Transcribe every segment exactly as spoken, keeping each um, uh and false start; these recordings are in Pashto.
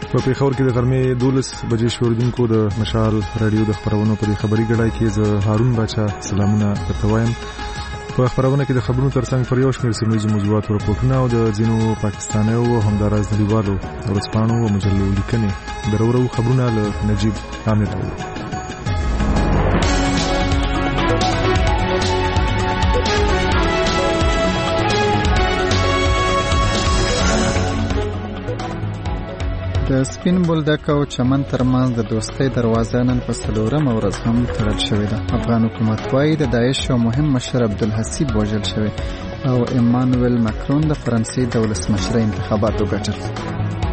په پیښور کې د غرمې دولس بجې شوردونکو د مشال رادیو د خبرونو په خبري ګډای کې زه هارون باچا سلامونه درته وایم. په خبرونه کې د خبرونو ترڅنګ پر یو شمېر سیمه موضوعات او راپورټونه او د ځینو پاکستاني او همداراز نړیوالو ورځپاڼو او مجلو لیکنې درورو خبرونه له نجیب عامر. د سپین بولدک او چمن ترمنځ د دوستۍ دروازه نن په څلورمه ورځ هم تړل شوې ده. افغان حکومت وايي د داعش او مهم مشر عبدالحسیب وژل شوی او ایمانوئل ماکرون د فرانسې د ولسمشر انتخابات وګټل.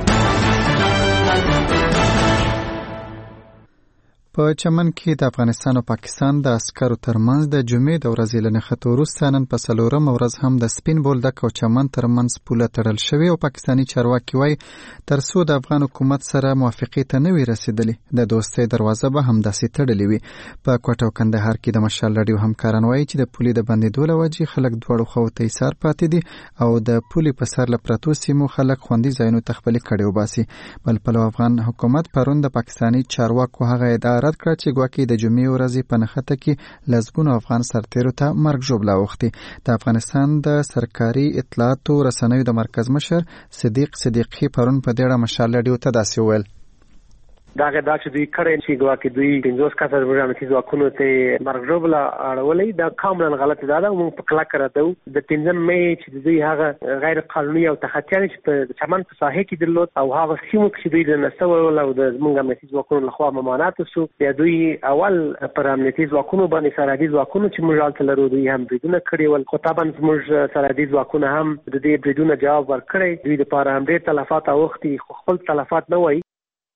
په چمن کې د افغانستان او پاکستان د عسکرو ترمنځ د جمعې د ورځې له نښتو وروسته نن په څلورمه ورځ هم د سپین بولدک او چمن ترمنځ پوله تړل شوې او پاکستاني چارواکي وایي تر څو د افغان حکومت سره موافقې ته نه وي رسېدلې د دوستۍ دروازه به همداسې تړلې وي. په کوټه او کندهار کې د مشال رادیو همکاران وایي چې د پولې د بندېدو له وجې خلک دواړو خواو ته ایسار پاتې دي او د پولې په سر له پرتو سیمو خلک خوندي ځایونو ته خپلې کډې وباسي. بل پلو افغان حکومت پرون د پاکستاني چارواکو هغه ادعا رد کړه چې ګواکې د جمعې ورځې په نښته کې لسګونو افغان سرتیرو ته مرګ ژوبله اوښتې. د افغانستان د سرکاري اطلاعاتو رسنیو د مرکز مشر صدیق صدیقي پرون په دې اړه مشال رادیو ته داسې وویل: دا دا چې دوی کړی چې ګواکې دوی پنځوس کسه امنیتي ځواکونو ته مرګ ژوبله اړولې دا کاملا غلطه ده. موږ په کلکه ردو. د پنځم مې چې دوی هغه غیر قانوني او تخطیان چې په چمن په ساحه کې درلود او هغه سیمو چې دوی د نسول او د موږ امنیتي ځواکونو لخوا ممانعت وشو، بیا دوی اول پر امنیتي ځواکونو باندې سرحدي ځواکونو چې موږ حالت لرو دوی هم بریدونه کړي ول. خو طبعا موږ سرحدي ځواکونه هم د دې بریدونو جواب ورکړي. دوی لپاره هم ډېر تلفات اوښتي خو خپل تلفات نه وایي.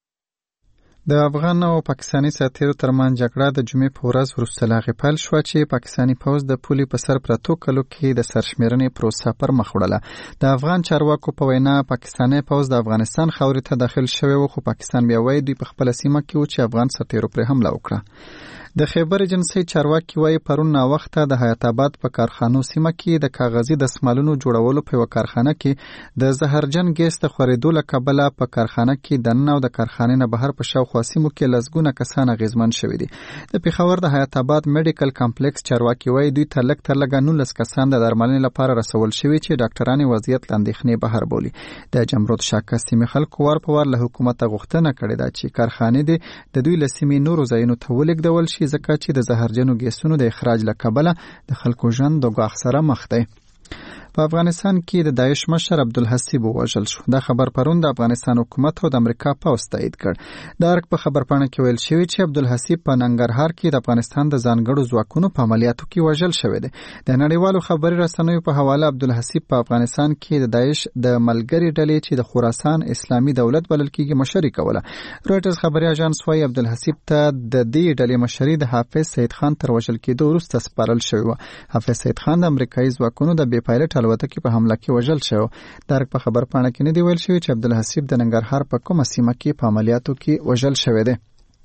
د افغان او پاکستاني سرتیرو ترمنځ جګړه د جمعې په ورځ وروسته لا غپل شوه چې پاکستاني پوځ د پولې په سر پرتو کلو کې د سرشمېرنې پروسه پر مخ وړله. د افغان چارواکو په وینا پاکستاني پوځ د افغانستان خاورې ته داخل شوی و خو پاکستان بیا وایي دوی په خپله سیمه کې و چې افغان سرتیرو پرې حمله وکړه. د خیبر ایجنسۍ چارواکي وایي پرون ناوخته د حیات آباد په کارخانو سیمه کې د کاغذي دستمالونو جوړولو په یوه کارخانه کې د زهرجن ګیس د خورېدو له کبله په کارخانه کې دننه او د کارخانې نه بهر په شاوخوا سیمو کې لسګونه کسان اغېزمن شوي دي. د پېښور د حیات آباد میډیکل کمپلیکس چارواکي وایي دوی ته لږ تر لږه نولس کسان د درملنې لپاره رسول شوي چې ډاکټران یې وضعیت له اندېښنې بهر بولي. د جمرود شاکه سیمې خلکو وار په وار له حکومته غوښتنه کړې ده چې کارخانې دې د دوی له سیمې نورو ځایونو ته ولېږدول شي ځکه چې د زهرجنو ګیسونو د اخراج له کبله د خلکو ژوند د ګواښ سره مخ دی. په افغانستان کې د داعش مشر عبدالحسیب وژل شو. دا خبر پرون د افغانستان حکومت او د امریکا پوځ تایید کړ. د ارګ په خبرپاڼه کې ویل شوی چې عبدالحسیب په ننګرهار کې د افغانستان د ځانګړو ځواکونو په عملیاتو کې وژل شوی دی. د نړیوالو خبري رسنیو په حواله عبدالحسیب په افغانستان کې د داعش د ملګري ډلې چې د خراسان اسلامي دولت بلل کېږي مشري کوله. رویټرز خبري اژانس وايي عبدالحسیب ته د دې ډلې مشري د حافظ سید خان تر وژل کېدو وروسته سپارل شوی و. حافظ سید خان د امریکایي ځواکونو د بې پایلټ الوتکې په حمله کې وژل شو. د ارګ په خبرپاڼه کې نه دی ویل شوی چې عبدالحسیب د ننګرهار په کومه سیمه کې په عملیاتو کې وژل شوی دی.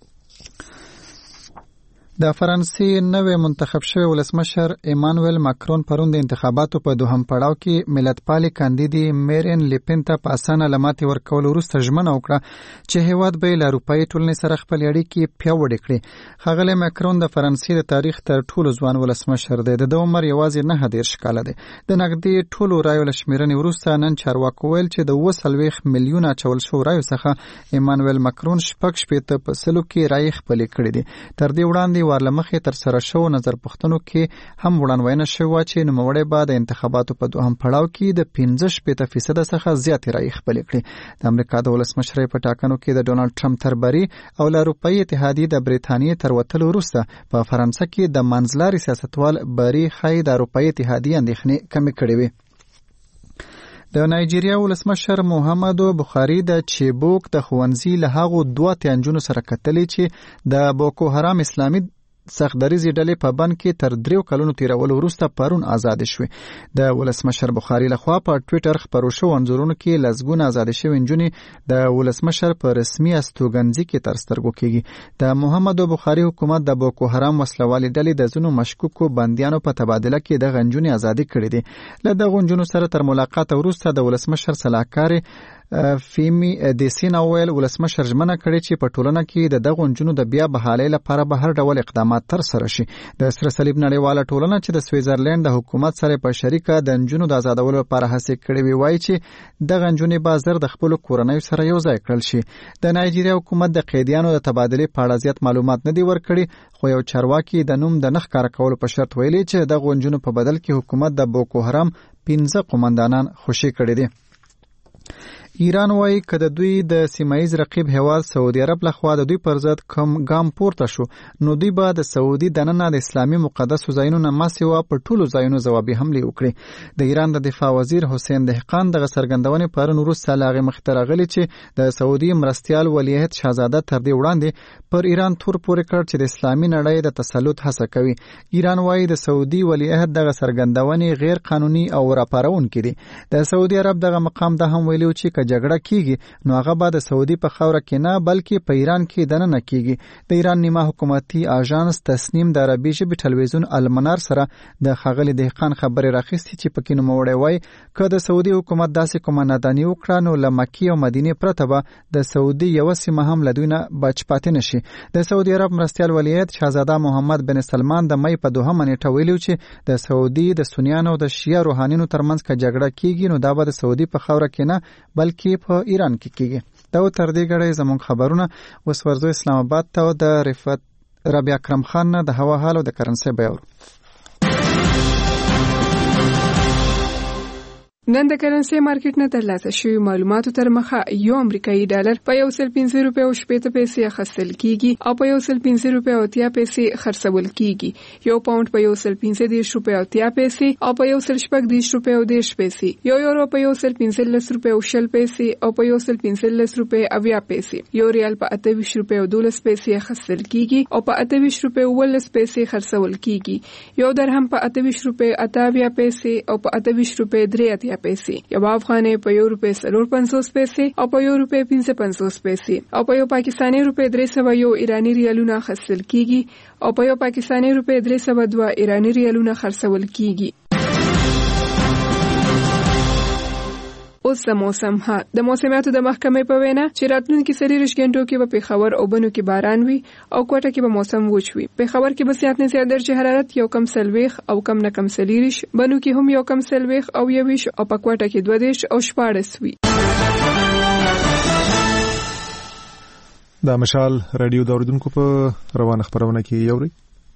د فرانسې نوې منتخب شوی ولسمشر ایمانوئل ماکرون پرون د انتخاباتو په دوهم پړاو کې ملتپالې کاندیدې میرین لیپن ته په اسانه له ماتې ورکولو وروسته ژمنه وکړه چې هېواد به یې له اروپایي ټولنې سره خپلې اړیکې پیاوړې کړي. ښاغلی ماکرون د فرانسې د تاریخ تر ټولو ځوان ولسمشر دی. د ده عمر یوازې نهه دېرش کاله دی. د نږدې ټولو رایو له شمېرنې وروسته نن چارواکو ویل چې د اووه څلوېښت میلیونه اچول شوو رایو څخه ایمانوئل ماکرون شپږ شپېته په سلو کې رایې خپلې کړې دي. تر دې وړاندې وارلمخې تر سره شو نظر پوښتنو کې هم وړاندوینه شوې چې نوموړی به د انتخاباتو په دوهم پړاو کې د پنځه شپېته فیصده څخه زیاتې رایې خپلې کړي. د امریکا د ولسمشرۍ په ټاکنو کې د ډونالډ ټرمپ تر بري او له اروپایي اتحادیې د برېټانیې تر وتلو وروسته په فرانسه کې د منځلاري سیاستوال بري ښایي د اروپایي اتحادیې اندېښنې کمې کړې وي. د نایجیریا ولسمشر محمدو بخاري د چیبوک د ښوونځي له هغو دوه تیانجونو سره کتلې چې د بوکو حرام اسلامي سختدریزې ډلې په بند کې تر دریو کلونو تیرولو وروسته پرون آزادې شوې. د ولسمشر بخاري لخوا په ټویټر خپرو شوو انځورونو کې لسګونه آزادې شوې نجونې د ولسمشر په رسمي استوګنځي کې تر سترګو کېږي. د محمدو بخاري حکومت د بوکو حرام وسلوالې ډلې د ځینو مشکوکو بندیانو په تبادله کې دغه نجونې آزادې کړې دي. له دغو نجونو سره تر ملاقات وروسته د ولسمشر سلاکارې فیمی دیسین اویل ولسمشر ژمنه کړې چې په ټولنه کې د دغو نجونو د بیا بحالۍ لپاره به هر ډول اقدامات ترسره شي. د سره صلیب نړیواله ټولنه چې د سویزرلند د حکومت سره په شریکه د نجونو د آزادولو لپاره هڅې کړې وي وایي چې دغه نجونې به زر د خپلو کورنیو سره یو ځای کړل شي. د نایجیریا حکومت د قیدیانو د تبادلې په اړه زیات معلومات نه دي ورکړي، خو یو چارواکي د نوم د نه ښکاره کولو په شرط ویلي چې دغو نجونو په بدل کې حکومت د بوکو حرام پنځه قومندانان خوشي کړي دي. ایران وایي که د دوی د سیمایي رقیب هیواد سعودي عرب لخوا د دوی پر ضد کوم ګام پورته شو، نو دوی به د سعودي دننه د اسلامي مقدسو ځایونو نه ماسیوا په ټولو ځایونو ځوابي حملې وکړي. د ایران د دفاع وزیر حسین دهقان دغه څرګندونې پرون وروسته له هغې مخکې راغلي چې د سعودي مرستیال ولیعهد شهزاده تر دې وړاندې پر ایران تور پورې کړ چې د اسلامي نړۍ د تسلط هڅه کوي. ایران وایي د سعودي ولیعهد دغه څرګندونې غیر قانوني او راپارونکې دي. د سعودي عرب دغه مقام دا هم ویلي چې جګړه کیږي نو هغه به د سعودي په خاوره کې نه بلکې په ایران کې دننه کیږي. د ایران نیمه حکومتي آژانس تسنیم د عربي ژبې ټلویزیون المنار سره د ښاغلي دهقان خبرې راخیستې چې پکې نوموړی وایي که د سعودي حکومت داسې کومه ناداني وکړه نو له مکې او مدینې پرته به د سعودي یوه سیمه هم له دوی نه بچ پاتې نه شي. د سعودي عرب مرستیال ولیعهد شهزاده محمد بن سلمان د مۍ په دوهمه نیټه ویلي چې د سعودي د سنیانو او د شیعه روحانینو ترمنځ که جګړه کیږي نو دا به د سعودي په خاوره کې نه بلکې په ایران کې کیږي. دا تر دې غړې زموږ خبرونه اوس ورځو اسلام آباد ته د رفعت ربیع اکرم خان نه د هوا حال او د کرنسي بیاور. نن د کرنسي مارکیټ نه ترلاسه شوی معلوماتو تر مخه یو امریکایي ډالر په یو سل پنځه روپۍ او شپېته پیسې اخیستل کیږي او په یو سل پنځه روپۍ او اتیا پیسې خرڅول کیږي. یو پاوند په یو سل پنځه دېرش روپۍ او اتیا پیسې او په یو سل شپږ دېرش روپۍ او دېرش پیسې. یو یورو په یو سل پنځلس روپۍ او شل پیسې او په یو سل پنځلس روپۍ اویا پیسې. یو ریال په اته ویشت روپۍ او دولس پیسې اخیستل کیږي او په اته ویشت روپۍ او ولس پیسې خرڅول کیږي. یو درهم په اته ویشت روپۍ اته اویا پیسې او په اته ویشت روپۍ درې اتیا پیسې. یو افغانۍ په یو روپۍ څلور پنځوس پیسې او په یو روپۍ پنځه پنځوس پیسې او په یو پاکستاني روپۍ درې سوه یو ایراني ریالونه اخیستل کیږي او په یو پاکستاني روپۍ درې سوه دوه ایراني ریالونه خرڅول کیږي. اوس د موسم ها د موسمیاتو د محکمې په وینا چې راتلونکي څلوېښت غنټو کې به پېښور او بنو کې باران وي او کوټه کې به موسم وچ وي. پېښور کې به زیات نه زیات درجه حرارت یو کم څلوېښت او کم نه کم څلېرویشت، بنو کې هم یو کم څلوېښت او یوویشت او په کوټه کې دوه دېرش او شپاړس وي. دا مشال رادیو د اوریدونکو په روانه خبرونه کې یوري.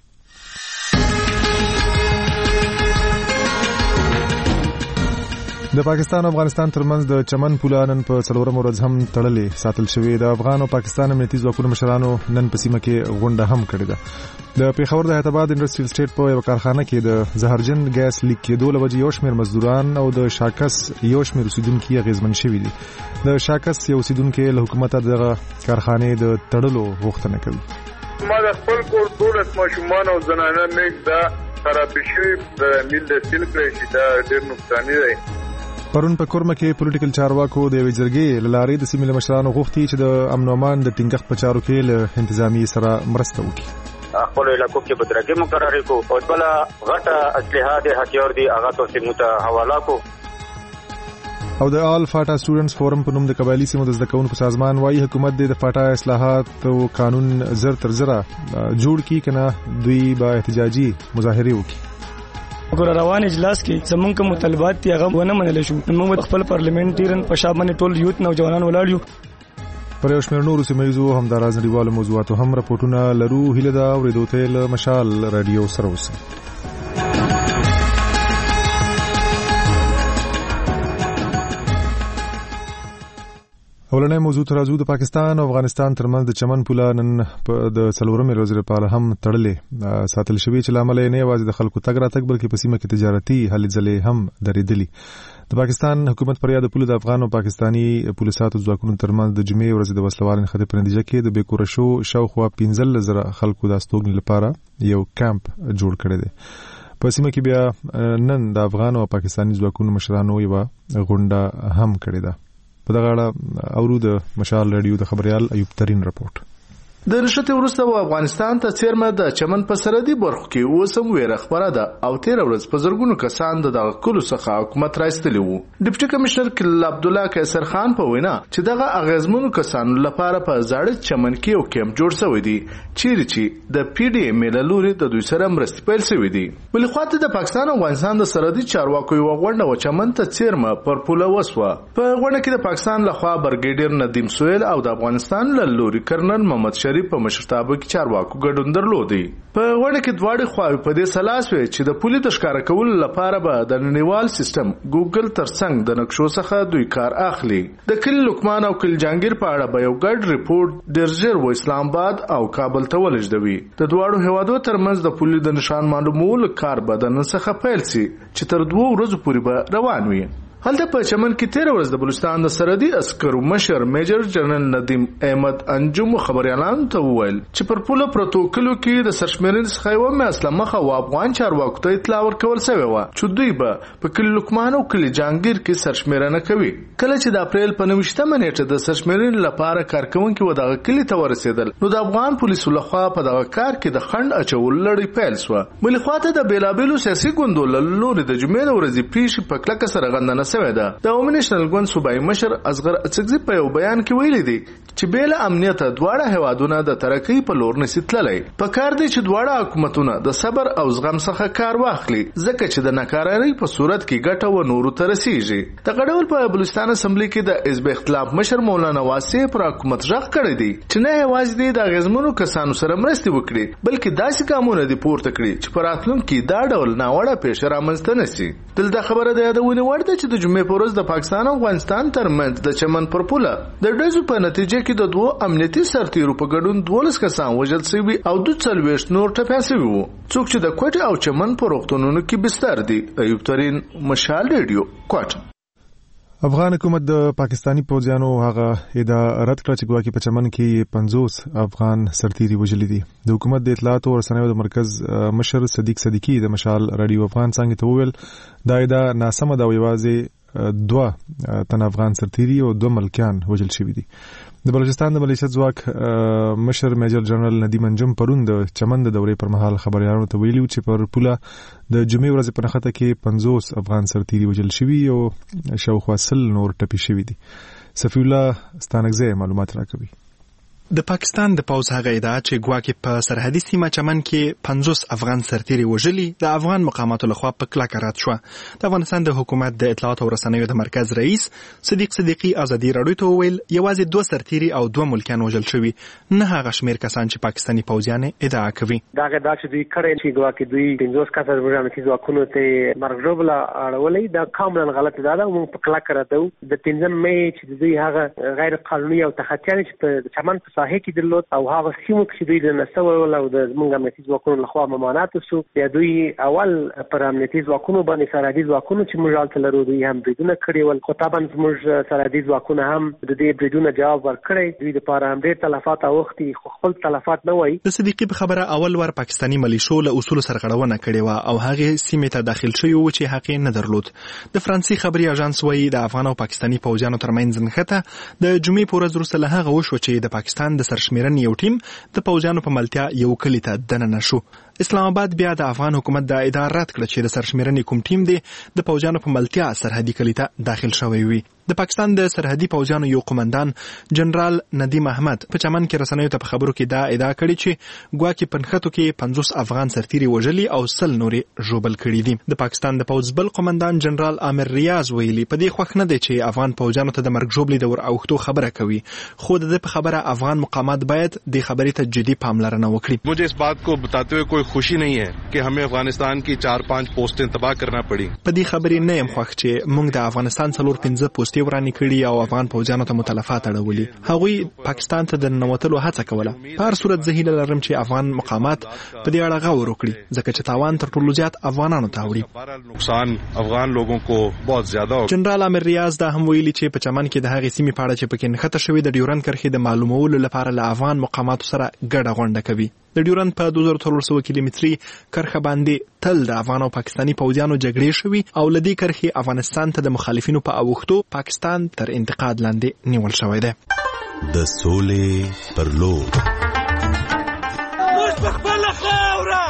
د پاکستان او افغانستان ترمنځ د چمن پوله نن په څلورم ورځ هم تړلې ساتل شوې. د افغان او پاکستان امنیتي ځواکونو مشرانو نن په سیمه کې غونډه هم کړې ده. د پېښور د حیدرآباد انډسټریل سټیټ په یو کارخانه کې د زهرجن ګیس لیک کېدو له وجې یو شمېر مزدوران او د شاکس یو شمېر اوسیدونکي اغېزمن شوي دي. د شاکس یو اوسیدونکي له حکومته دغه کارخانې د تړلو غوښتنه کوي. ما د خپل کور ټول ماشومان او زنانه میک دا خراب شوي د میل د سیل کړی چې دا ډېر نقصاني دی. پرون په کورمه کې پولیټیکل چارواکو د یوې جرګې له لارې د سیمې له مشرانو غوښتي چې د امن او امان د ټینګښت په چارو کې له انتظامی سره مرسته وکړي. خپل علاقو کې بدرګي مقررې کو او بل غټه اسلحه د هتیار دی هغه تو سیمو ته حواله کو. او د آل فاټا سټوډنټس فورم په نوم د قبایلی سیمو د زده کوونکو سازمان وايي حکومت د فاټا اصلاحات او قانون زر تر زره جوړ کړي کنه دوی به احتجاجي مظاهره وکړي. ګور روان اجلاس کې زمونږ کوم مطالبات دي هغه ونه منل شو. موږ خپل پارلیمنټریان په شابه ټول یوت نوجوانان ولاړ یو. پر یو شمېر نورو سیمه‌ییزو همداراز نړیوالو موضوعاتو هم راپورټونه لرو. هیله ده اورېدو ته له مشال رادیو سره اوسئ. اولنې موضوع تر راځو. د پاکستان او افغانستان ترمنځ د چمن پوله نن د څلورمې ورځې لپاره هم تړلې ساتل شوې چې له امله یې نه یوازې د خلکو تګ راتګ بلکې په سیمه کې تجارتي هلې ځلې هم درېدلي. د پاکستان حکومت پر یاد پوله د افغان او پاکستاني پولیساتو ځواکونو ترمنځ د جمعې ورځې د وسلوال نښتې په نتیجه کې د بېکوره شو شاوخوا پنځلس زره خلکو د استوګنې لپاره یو کمپ جوړ کړی دی. په سیمه کې بیا نن د افغان او پاکستاني ځواکونو مشرانو یوه غونډه هم کړې ده. په دغه اړه اورو د مشال رادیو د خبريال ایوب ترين رپورټ. د نشته وروسته افغانستان ته چیرمه د چمن په سرحدي برخو کې اوسم ویره خبره ده او تیر ورځ په زرګونو کسان د دغه کلو څخه حکومت راستلی وو. ډیپټي کمشنر کل عبدالله قیصر خان په وینا چې دغه اغیزمنو کسانو لپاره په زاړه چمن کې یو کیمپ جوړ شوی دی چیرې چې د پی ډی ایم له لوري د دوی سره مرستې پیل شوې دي. بل خواته د پاکستان او افغانستان د سرحدي چارواکو یو غونډه و چمن ته چیرمه پر پوله وسوه. په غونډه کې د پاکستان لخوا برګیډیر ندیم سویل او د افغانستان له لوري کرنل محمد شریف په مشرتابه کې چارواکو ګډون درلودي. په غونډه کې دواړه خواوې په دې سلاس وي چې د پولي د ښکار کولو لپاره به د نړیوال سیستم ګوګل ترڅنګ د نقشو څخه دوی کار اخلي. د کلی لقمان او کلی جانگیر په اړه به یو ګډ ریپورت ډېر ژر و اسلام آباد او کابل ته ولېږدوي. د دواړو هیوادو ترمنځ د پولي د نشان معلومولو کار به د نن څخه پیل شي چې تر دوه ورځو پورې به روان وي. هلته په چمن کې تیر ورځ د بلوچستان د سرحدي عسکرو مشر میجر جنرال ندیم احمد انجم خبريالانو ته وویل چې پر پوله پروتوکولو کې د سرشمېرنې څخه یوه میاشت مخه و افغان چارواکو ته اطلاع ورکول شوې وه چې دوی به په کلي لقمان او کلي جانګیر کې سرشمېرنه کوي. کله چې د اپریل په نویشتمه نیټه د سرشمېرنې لپاره کارکوونکي و دغه کلي ته ورسېدل نو د افغان پولیسو لخوا په دغه کار کې د خنډ اچولو لړۍ پیل شوه. بلې خواته د بېلابېلو سیاسي ګوندو له لوري د جمعې د ورځې پیښې په کلکه سره غندنه شوې ده. د عمومي نېشنل ګوند صوبایي مشر اصغر اڅکزي په یو بیان کې ویلي دي چې بې له امنیته دواړه هیوادونه د ترقۍ په لور نشي تللی. په کار دی چې دواړه حکومتونه د صبر او زغم څخه کار واخلي ځکه چې د ناکرارۍ په صورت کې ګټه و نورو ته رسیږي. دغه ډول په بلوچستان اسمبلی کې د حزب اختلاف مشر مولانا واسع پر حکومت غږ کړی دی چې نه یوازې دی د اغیزمنو کسانو سره مرستې وکړي بلکې داسې ګامونه دي پورته کړي چې په راتلونکي دا ډول ناوړه پیښه رامنځته نه شي. دلته خبره د یادونې وړ ده چې د جمعې په ورځ د پاکستان او افغانستان ترمنځ د چمن پر پوله د ډزو په نتیجه کې د دوه امنیتي سرتیرو په ګډون دولس کسان وژل شوي او دوه څلوېښت نور ټپیان شوي وو. څوک چې د کوټې او چمن په روغتونونو کې بستر دي. ایوب ترین، مشال ریډیو، کوټه. افغان حکومت د پاکستانی پوځیانو هغه ادعا رد کړه چې ګواکې په چمن کې پنځوس افغان سرتیري وژلي دي. د حکومت د اطلاعاتو او رسنیو د مرکز مشر صدیق صدیقي د مشال رادیو افغان څنګه ته وویل دا ادعا ناسمه ده او یوازې دوه تن افغان سرتیري او دوه ملکیان وژل شوي دي. د بلوچستان د ملیشیا ځواک مشر میجر جنرال ندیم انجم پرون د چمن د دورې پر مهال خبريالانو ته ویلي چې پر پوله د جمعې ورځې په نښته کې پنځوس افغان سرتیري وژل شوي او شاوخوا سل نور ټپي شوي دي. صفی الله ستانکزی معلومات راکوي. د پاکستان د پوز هغه ادعا چې ګواکې په سرحدي سیمه چمن کې پنځوس افغان سرتیري وژلي د افغان مقاماتو لخوا په کلکه رد شوه. د افغانستان د حکومت د اطلاعاتو او رسنیو د مرکز رئیس صدیق صدیقي ازادي راډیو ته وویل یوازې دوه سرتیري او دوه ملکیان وژل شوي، نه هغه شمېر کسان چې پاکستاني پوځیان ادعا کوي. دغه دا چې دوی کړی چې ګواکې دوی پنځوس کسان ورامتي ځواکونو ته مرګ ژوبله اړولې دا کاملا غلط ده. دا موږ په کلکه ردو. د پنځم مې چې دوی هغه غیر قانوني او تخطیان چې په چمن په ساحه کې درلود او هغه سیمو کې دوی د نسو او د زموږ امنیتي ځواکونو لخوا ممانعت وشو. یا دوی اول پر امنیتي ځواکونو باندې سرحدي ځواکونو چې موږ حالت لرو دوی هم بریدونه کړي ول. خو طبعا زموږ سرحدي ځواکونه هم د دې بریدونو جواب ورکړي. دوی لپاره هم ډېر تلفات اوختي خو خپل تلفات نه وایي. د صدیقي په خبره اول ور پاکستاني ملیشو له اصول سرغړونه کړې و او هغه سیمې ته داخل شوی و چې حق نه درلود. د فرانسې خبري اژانس وایي د افغان او پاکستاني پوځیانو ترمنځ نښته د جمعې په ورځ وروسته له هغه وشو چې د پاکستان د سرشمېرنې یو ټیم د پوځیانو په ملتیا یو کلی ته دننه شو. اسلام آباد بیا د افغان حکومت د ادعا رد کړه چې د سرشمېرنې کوم ټیم دی د پوځیانو په ملتیا سرحدي کلی ته داخل شوی وي. د پاکستان د سرحدي پوځیانو یو قومندان جنرال ندیم احمد په چمن کې رسنیو ته په خبرو کې دا ادعا کړې چې ګواکې په نښتو کې پنځوس افغان سرتیري وژلي او سل نورې ژوبل کړي دي. د پاکستان د پوځ بل قومندان جنرال عامر ریاض ویلي په دې خوښ نه دی چې افغان پوځیانو ته د مرګ ژوبلې د ور اوښتو خبره کوي، خو د په خبره افغان مقامات باید د خبرې ته جدي پاملرنه وکړي. مجھے اس بات کو بتاتے ہوئے کوئی خوشی نہیں ہے کہ ہمیں افغانستان کی چار پانچ پوسٹیں تباہ کرنا پڑی. په دې خبرې نه یم خوښ چې موږ د افغانستان څلور پنځه پوستې ورانې کړي او افغان پوځیانو ته متلفات اړولي. هغوی پاکستان ته د ننوتلو هڅه کوله. په هر صورت زه هیله لرم چې افغان مقامات په دې اړه غور وکړي ځکه چې تاوان تر ټولو زیات افغانانو ته وړي. نقصان افغان لوگوں کو بہت زیادہ. جنرال عامر ریاض دا هم ویلي چې په چمن کې د هغې سیمې په اړه چې پکې نښته شوې د ډیورند کرښې د معلومولو لپاره له افغان مقاماتو سره ګډه غونډه کوي. د ډیورند په دوه زره څلور سوه کیلومتري کرښه باندې تل د افغان او پاکستاني پوځیانو جګړې شوي او له دې کرښې افغانستان ته د مخالفینو په اوښتو پاکستان تر انتقاد لاندې نیول شوی دی. د سولې پر لور خپل خاوره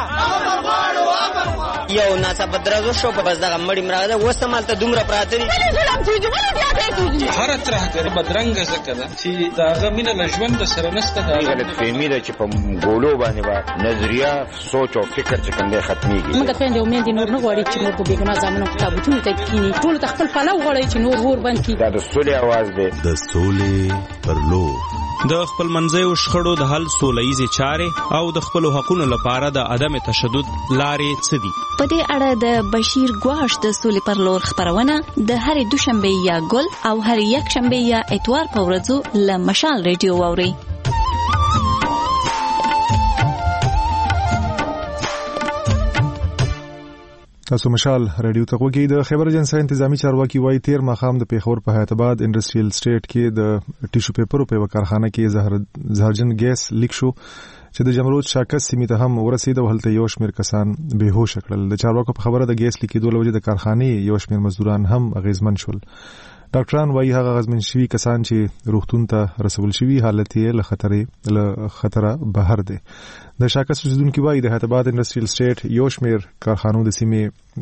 یو ناڅاپه درزو شو په بس دغه مړی مراغه وسته مالته دومره پراته دي ولې ظلم کیږي ولې بیا کیږي هر طرح کې بدرنګ زکه ده چې داغه مینه له ژوند سره نشته دا غلط فهمي ده چې په ګولو باندې با نظریه سوچ او فکر چې څنګه ختميږي موږ ته یو مين دي نور نه غواړي چې موږ به ګنا زمونږ کتابونه ته کینی ټول خپل پلو غواړي چې نور ور باندې دا د سولې आवाज ده د سولې پر لور د خپل منځیو شخړو د حل سوله‌ایزې چارې او د خپل حقوقو لپاره د عدم تشدد لارې څه دي. په دې اړه د بشیر ګواش د سولې پر لور خبرونه د هرې دوشنبه یا ګل او هر یک شنبه یا اتوار په ورځو له مشال ریډیو واوري. تاسو مشال رادیو ته وګورئ. د خیبر اجنسی انتظامی چارواکي وایي تیر ماخام د پیښور په حیات آباد انډستریل سټیټ کې د ټیشو پیپرو په کارخانه کې زهر زهرجن ګیس لیک شو چې د جمرود شاکس سیمې ته هم ورسید او هلته یو شمېر کسان بېهوش کړل. د چارواکو په خبره د ګیس لیکېدو له وجې د کارخانې یو شمېر مزدوران هم اغېزمن شول. ډاکټران وایي هغه اغېزمن شوي کسان چې روغتون ته رسول شوي حالت یې له خطرې له خطره بهر دی. د شاکس اوسیدونکي وایي د حیات آباد انډستریل سټیټ یو شمېر کارخانو د سیمې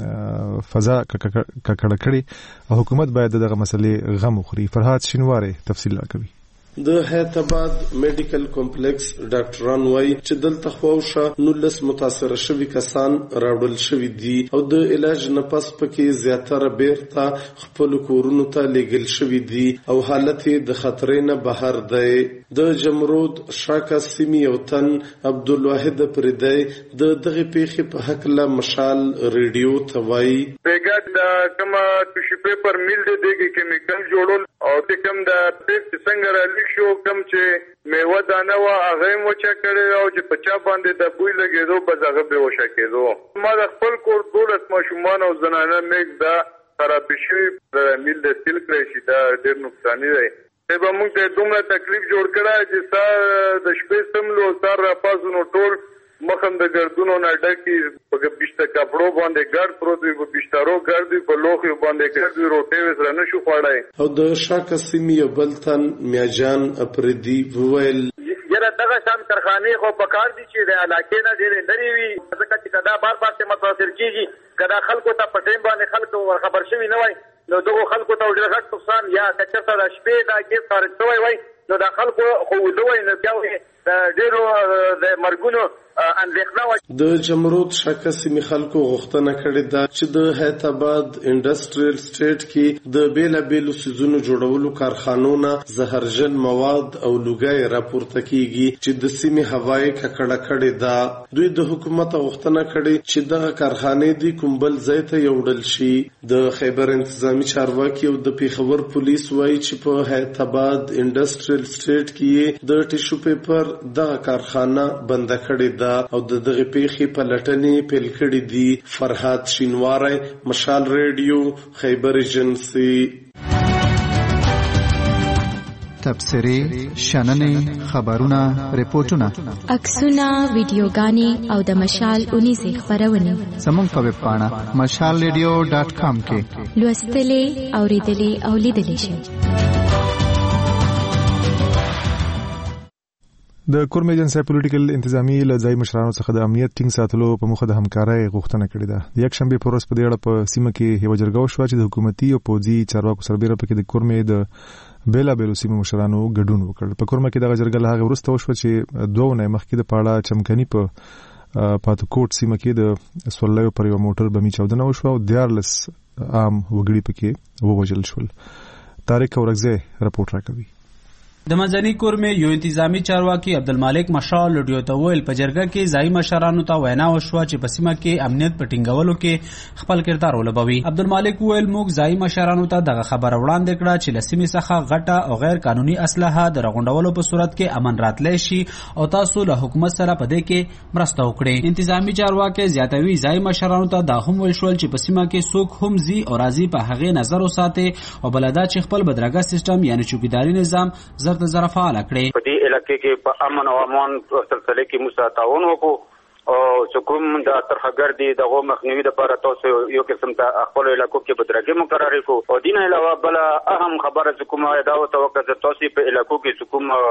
فضا ککړه کړې او حکومت باید دغه مسلې غم وخوري. فرهاد شینواری تفصیل راکوي. د حیات آباد میډیکل کمپلیکس ډاکټران وایي چې دلته خواوشه نولس متاثره شوي کسان راوړل شوي دي او د علاج نه پس پکې زیاتره بیرته خپل کورونو ته لیږل شوي دي او حالت یې د خطرې نه بهر دی. د جمرود شاکس سیمې یو تن عبدالواحد پردی د دغه پیښې په هکله مشال ریډیو ته وایي بیګا د کوم ټیشو پیپر میل دی دغه کیمیکل جوړول او د کوم د پیپ څنګه را لیک شو کوم چې میوه دانه وا هغه مو چا کړی او چې پچا باندې د بوی لګېدو په ځای به وشا کېدو. ما د خپل کور دولت ماشومان او زنانه میګ دا خراب شي د میل د سیل کړی شي دا ډېر نقصان دی. ته به موږ ته دومره تکلیف جوړ کړی چې سار د شپې سملو سار را پاسونو ټول مخم د ګردونو نه ډکی په بشته کپړو باندې ګرد پروت وي په بشتارو ګرد وي په لوخي باندې ګرد وي روټي وسره نشو خوړای. او د شاکس سیمې یو بل تن میاجان اپردی وویل یره دغه شان کارخانه خو پکار دي چې د علاقې نه ډېر لري وي ځکه چې کدا بار بار ته متاثر کیږي کدا خلکو ته پټین باندې خلکو خبر شوي نه وای نو دغه خلکو ته ډېر غټ نقصان یا کچرته د شپې دا کې خارج شوی وای نو د خلکو خو دوی نه بیا ډېرو د مرګونو د جمرود شاکس سیمې خلکو غوښتنه کړې ده چې د حیات آباد انډستریل سټیټ کې د بیلابیلو سیزونو جوړولو کارخانونه زهرجن مواد او لوګي راپورته کیږي چې د سیمې هوای ککړه کړې ده. دوی د حکومت غوښتنه کړې چې دغه کارخانې د کومبل ځای ته یوړل شي. د خیبر انتظامی چارواکي او د پیښور پولیس وایي چې په حیات آباد انډستریل سټیټ کې د ټیشو پیپر دغه کارخانه بند کړې ده او د دغه پیښې په لټنې پیل کړې دي. فرهاد شینواری مشال ریډیو خیبر ایجنسی. تبصرې شننې خبرونه ریپورتونه عکسونه ویډیوګانې او د مشال اونیزې خبرونه زموږ په ویب پاڼه مشال ریډیو ډاټ کام کې لوستلې اوریدلې او لیدلې شئ. د کورم ایجنسی پولیټیکل انتظامی له ځای مشرانو څخه د امنیت ټینګ ساتلو په موخه د همکارۍ غوښتنه کړې ده. د یک شنبه په ورځ په دې اړه په سیمه کې یو جرګه وشوه چې د حکومتي او پوځي چارواکو سربېره پکې د کورم د بیلابیلو سیمو مشرانو ګډون وکړ. په کورم کې دغه جرګه له هغه وروسته وشوه چې دوه نه مخکې د پاړه چمکني په پاتوکوټ سیمه کې د سولایو پر یو موټر بمی چاودنه وشوه او دیارلس عام وګړي پکې ووژل شول. طارق اورغزی رپورټ راکوي. د منځني کورمې یو انتظامی چارواکي عبدالمالک مشال لډیو ته ویل په جرګه کې ځای مشرانو ته وینا وشوه چې په سیمه کې امنیت په ټینګولو کې خپل کردار ولوبوي. عبدالمالک ویل موږ ځای مشرانو ته دغه خبره وړاندې کړه چې له سیمې څخه غټه او غیر قانوني اسلحه د راغونډولو په صورت کې امن راتلی شي او تاسو له حکومت سره په دې کې مرسته وکړئ. انتظامی چارواکي زیاتوي ځای مشرانو ته دا هم ویل شول چې په سیمه کې څوک هم زی او راضي په هغه نظر وساتي او بلدا چې خپل بدرګه سیستم یعنی چوکیداری نظام زر ته زر فعال کړي. په دې علاقې کې په امن او امان سلسله کې مساعدون وکړو او څوک د ترخګر دي دغه مخنیوي لپاره تاسو یو قسم ته خپل علاقو کې بدرګي مقررې کو او دین علاوه بل اهم خبره چې کومه دا او توګه تاسو په علاقو کې کوم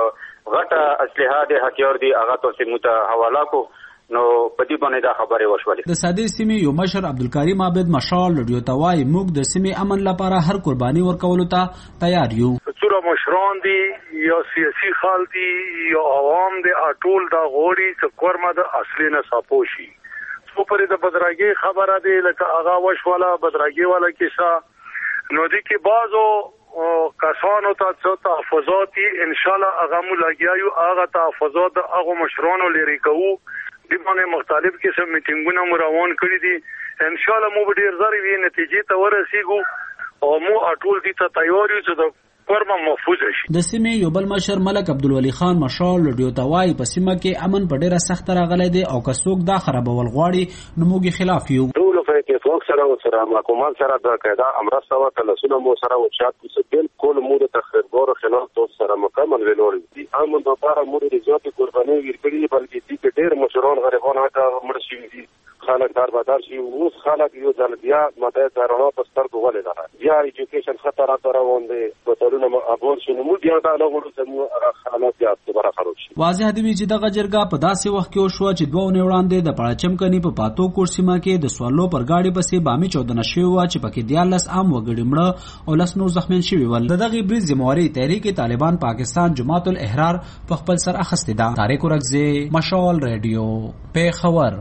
غټه اسلحه د هتیار دي هغه تاسو موږ ته حواله کو نو پدې باندې دا خبره وشولې. د ساده سیمې یو مشر عبدالکریم عابد مشال لډیو توای موږ د سیمې امن لپاره هر قرباني ورکولو ته تیار یو. څوره مشران دي یا سیاسي خال دي یا عوام دي ټول دا غوړي چې کورمه د اصلي نه ساپوشي. څو پرې د بدراګي خبره دي لکه هغه وشوله بدراګي والا کیسه نو دي کې بازو کسانو ته څه تحفظات ان شاء الله هغه مو لګیایو هغه تحفظات هغه مشرانو لري کوو د باندې مختلف قسم میټینګونه مو روان کړی دي ان شاء الله مو به ډیر زر وی نتیجې ته ورسیږو او مو ټول دي ته تیار یو چې د کورما محفوظ شي. د سیمې یو بل مشر ملک عبدالولی خان مشال لډیو توای په سیمه کې امن په ډیره سخت راغلی دی او که څوک دا خرابول غواړي نو موږ خلاف یو. ټول په کې څوک سره او سره حکومت سره د قاعده امر سره تلسونه مو سره او شات کې سبل کول مو د تخریبګور خلاف توپ سره مکمل ویلول دي. امن لپاره مو د ځوتي قرباني ورکړي بلکې دې ډېر مشران غریبان هغه مړ شي دي خلک داربدار شي اوس خلک یو ځل بیا ماده دارونه په سترګو ولې نه بیا ایجوکیشن خطر راوړون دي بتلونه ابور شنو مو بیا دا له غوړو سمو حالات بیا دوباره خراب شي. واضح دی چې دغه جرګه په داسې وخت کې وشو چې دوه ونې وړاندې د پړاچم کني په پاتو کور سیمه کې د سوالو پر گاډي پسې بامي چودنه شوی و چې پکې دیالس عام وګړي مړه او لس نو زخمیان شوي ول. دغه بریز ذمہواری تحریک طالبان پاکستان جماعت الاحرار په خپل سر اخیسته ده. طارق ورغزی مشال رادیو پیښور.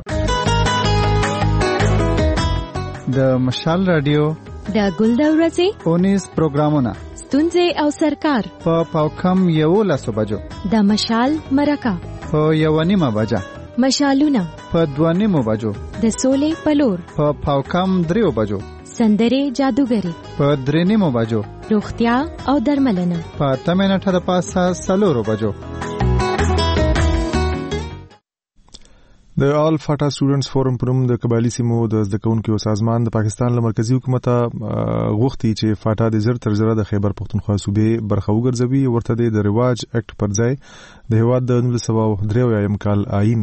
د مشال رادیو د ګل د ورځې اونیز پروګرامونه ستونزې او سرکار په پاوکم یو لسو بجو د مشال مرکه په یو نیمه بجه مشالونه په دوه نیمو بجو د سولې پلور په پاوکم دریو بجو سندرې جادوګری په درې نیمو بجو روغتیا او درملنه په اته منټه د پاسه څلورو بجو. د آل فاټا سټوډنټس فورم پرم د قبایلی سیمو د زده کوونکو سازمان د پاکستان له مرکزی حکومت غوښتي چې فاټا د زر تر زره د خیبر پختونخوا صوبې برخه وګرځوي ورته د رواج اکټ پر ځای د هواد د نولس سوه درې اویایم کال آئین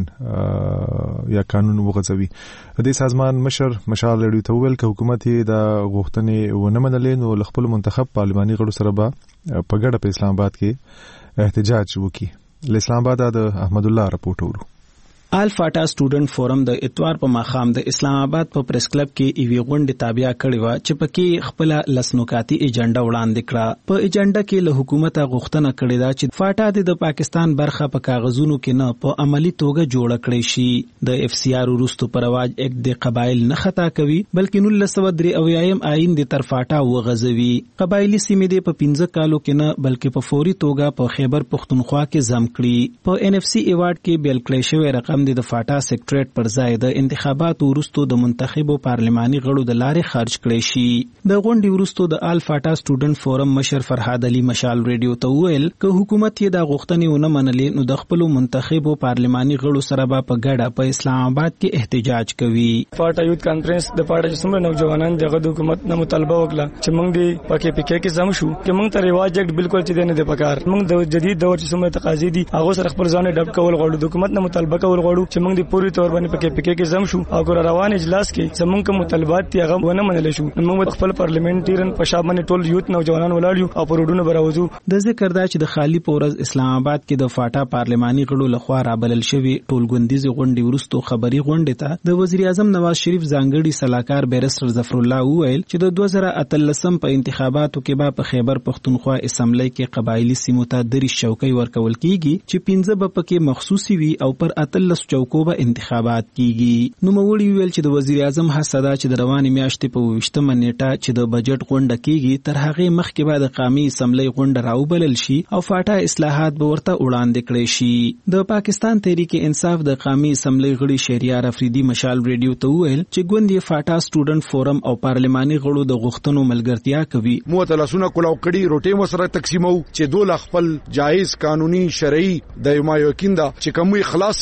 یا قانون وغځوي. د دې سازمان مشر مشال لډیو ته وویل چې حکومت یې د غوښتنې ونه منلې نو له خپل منتخب پارلماني غړو سره به په ګډه په اسلام آباد کې احتجاج وکړي. له اسلام آباد د احمد الله رپورټ ورو. آل فاټا سټوډنټ فورم د اتوار په ماخام د اسلام آباد په پریس کلب کې ایوی غونډه تابع کړې و چې پکې خپل لسنوکاتی ایجنډا وړاندې کړه. په ایجنډا کې له حکومت غوښتنه کړې ده چې فاټا د پاکستان برخه په کاغذونو کې نه په عملی توګه جوړ کړي شي. د اف سی آر وروسته پر رواج اکټ د قبایل نه خطا کوي بلکې نولس سوه درې اویایم آئین د تر فاټا وغځوي. قبایلی سیمې د په پنځه کالو کې نه بلکې په فوري توګه په خیبر پختونخوا کې ځم کړي. په ان اف سی ایوارډ کې بیل کړی شوی رقم د فاټا سیکریټریټ پر ځای د انتخاباتو وروسته د منتخبو پارلماني غړو د لارې خرج کړي شي. د غونډې وروسته د آل فاټا سټوډنټ فورم مشر فرحاد علي مشال ریډیو ته وویل چې حکومت یې د غوښتنې ونه منلې نو د خپل منتخبو پارلماني غړو سره به په ګډه په اسلام آباد کې احتجاج کوي. فاټا یوت کانفرنس د فاټا چې څومره نوجوانان دغه د حکومت نه مطالبه وکړه چې موږ دې پکې پکې کې زم شو چې موږ ته رواج اکټ بالکل چې نه دی پکار. موږ د جدید دور چې څومره تقاضې دي هغه سره خپل ځان ډب کول غواړو. د حکومت نه مطالبه کول غواړو چې موږ دې پوری تور باندې پکې پکې کې زم شو او ګور روان اجلاس کې زمونږ کوم مطالبات دي هغه ونه منل شو. موږ خپل پارلیمنټریان په شابه باندې ټول یوت نوجوانان ولاړ یو او پروډونه براوځو. د ذکر دا چې د خالی پورز اسلام آباد کې د فاټا پارلماني غړو لخوا رابلل شوی ټولګوندیز غونډې ورستو خبري غونډې ته د وزیر اعظم نواز شریف ځانګړي صلاحکار بیرستر ظفر الله وویل چې د دوه زره اتلسم په انتخاباتو کې به په خیبر پختونخوا اسمبلی کې قبایلی سیمو ته درې چوکۍ ورکول کیږي چې پنځه به پکې مخصوصي وي او پر اتلس چوکو به انتخابات کیږي. نو موړي ویل چې د وزیر اعظم هڅه ده چې د روانې میاشتې په ویشتمه نیټه چې د بجټ غونډه کیږي تر هغه مخکې به د قومي اسمبلی غونډه راوبلل شي او فاټا اصلاحات به ورته وړاندې کړي شي. د پاکستان تحریک انصاف د قومي اسمبلی غړي شهریار افریدي مشال ریډیو ته ویل چې ګوند یې فاټا سټوډنټ فورم او پارلماني غړو د غوښتنو ملګرتیا کوي. مو ته لاسونه کلاو کړي روټي مو سره تقسیمو چې دوه خپل جایز قانوني شرعي د یما یقین دا چې کومي خلاص سره د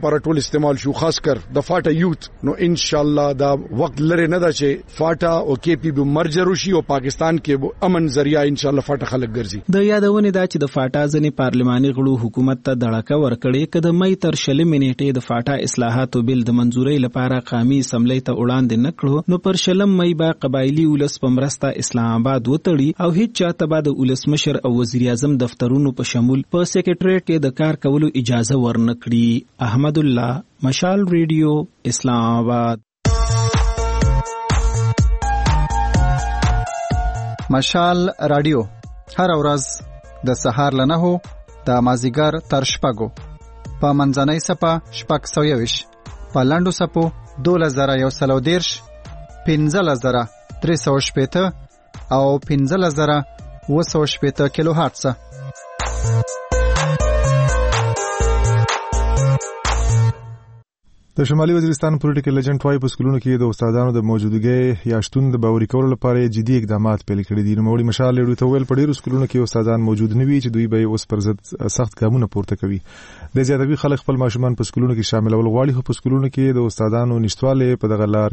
لپاره ټول استعمال شو، خاص کر د فاټا یوت. نو ان شاء الله دا وخت لري نه دا چې فاټا او کې پی به مرجر شي او پاکستان کې امن ذریعہ ان شاء الله فاټا خلک ګرځي. د یادونه دا چې د فاټا ځنې پارلماني غړو حکومت ته دړکه ورکړې کده مې تر شلې منېټې د فاټا اصلاحاتو بل د منزوري لپاره قامي اسمبلی ته وړاندې نکړو، نو پر شلم مې با قبایلی ولس په مرسته اسلام آباد وتړي او هیڅ چاته بعد ولسمشر او وزیر اعظم دفترونو په شمول په سیکریټریټ کې د کار کولو اجازه ورنکړي. احمد الله، مشال ریډیو، اسلام آباد. مشال رادیو هر ورځ د سهار له نهو د مازیګر تر شپږو په منځنۍ سپه شپږ سوه یویش، په لنډو سپو دولس زره یو سل او دېرش، پنځلس زره درې سوه شپېته او پنځلس زره اووه سوه شپېته کیلو هرټزه. د شمالي وزیرستان پولیټیکل ایجنټ وايي په سکولونو کې د استادانو د موجودګۍ یا شتون د باوري کولو لپاره جدي اقدامات پیل کړي دي. نوموړي مشال ریډیو ته ویل په ډېرو سکولونو کې استادان موجود نه وي چې دوی به اوس پر ضد سخت ګامونه پورته کوي. د زیاتوي خلک خپل ماشومان په سکولونو کې شاملول غواړي، خو په سکولونو کې د استادانو نشټواله په دغه لار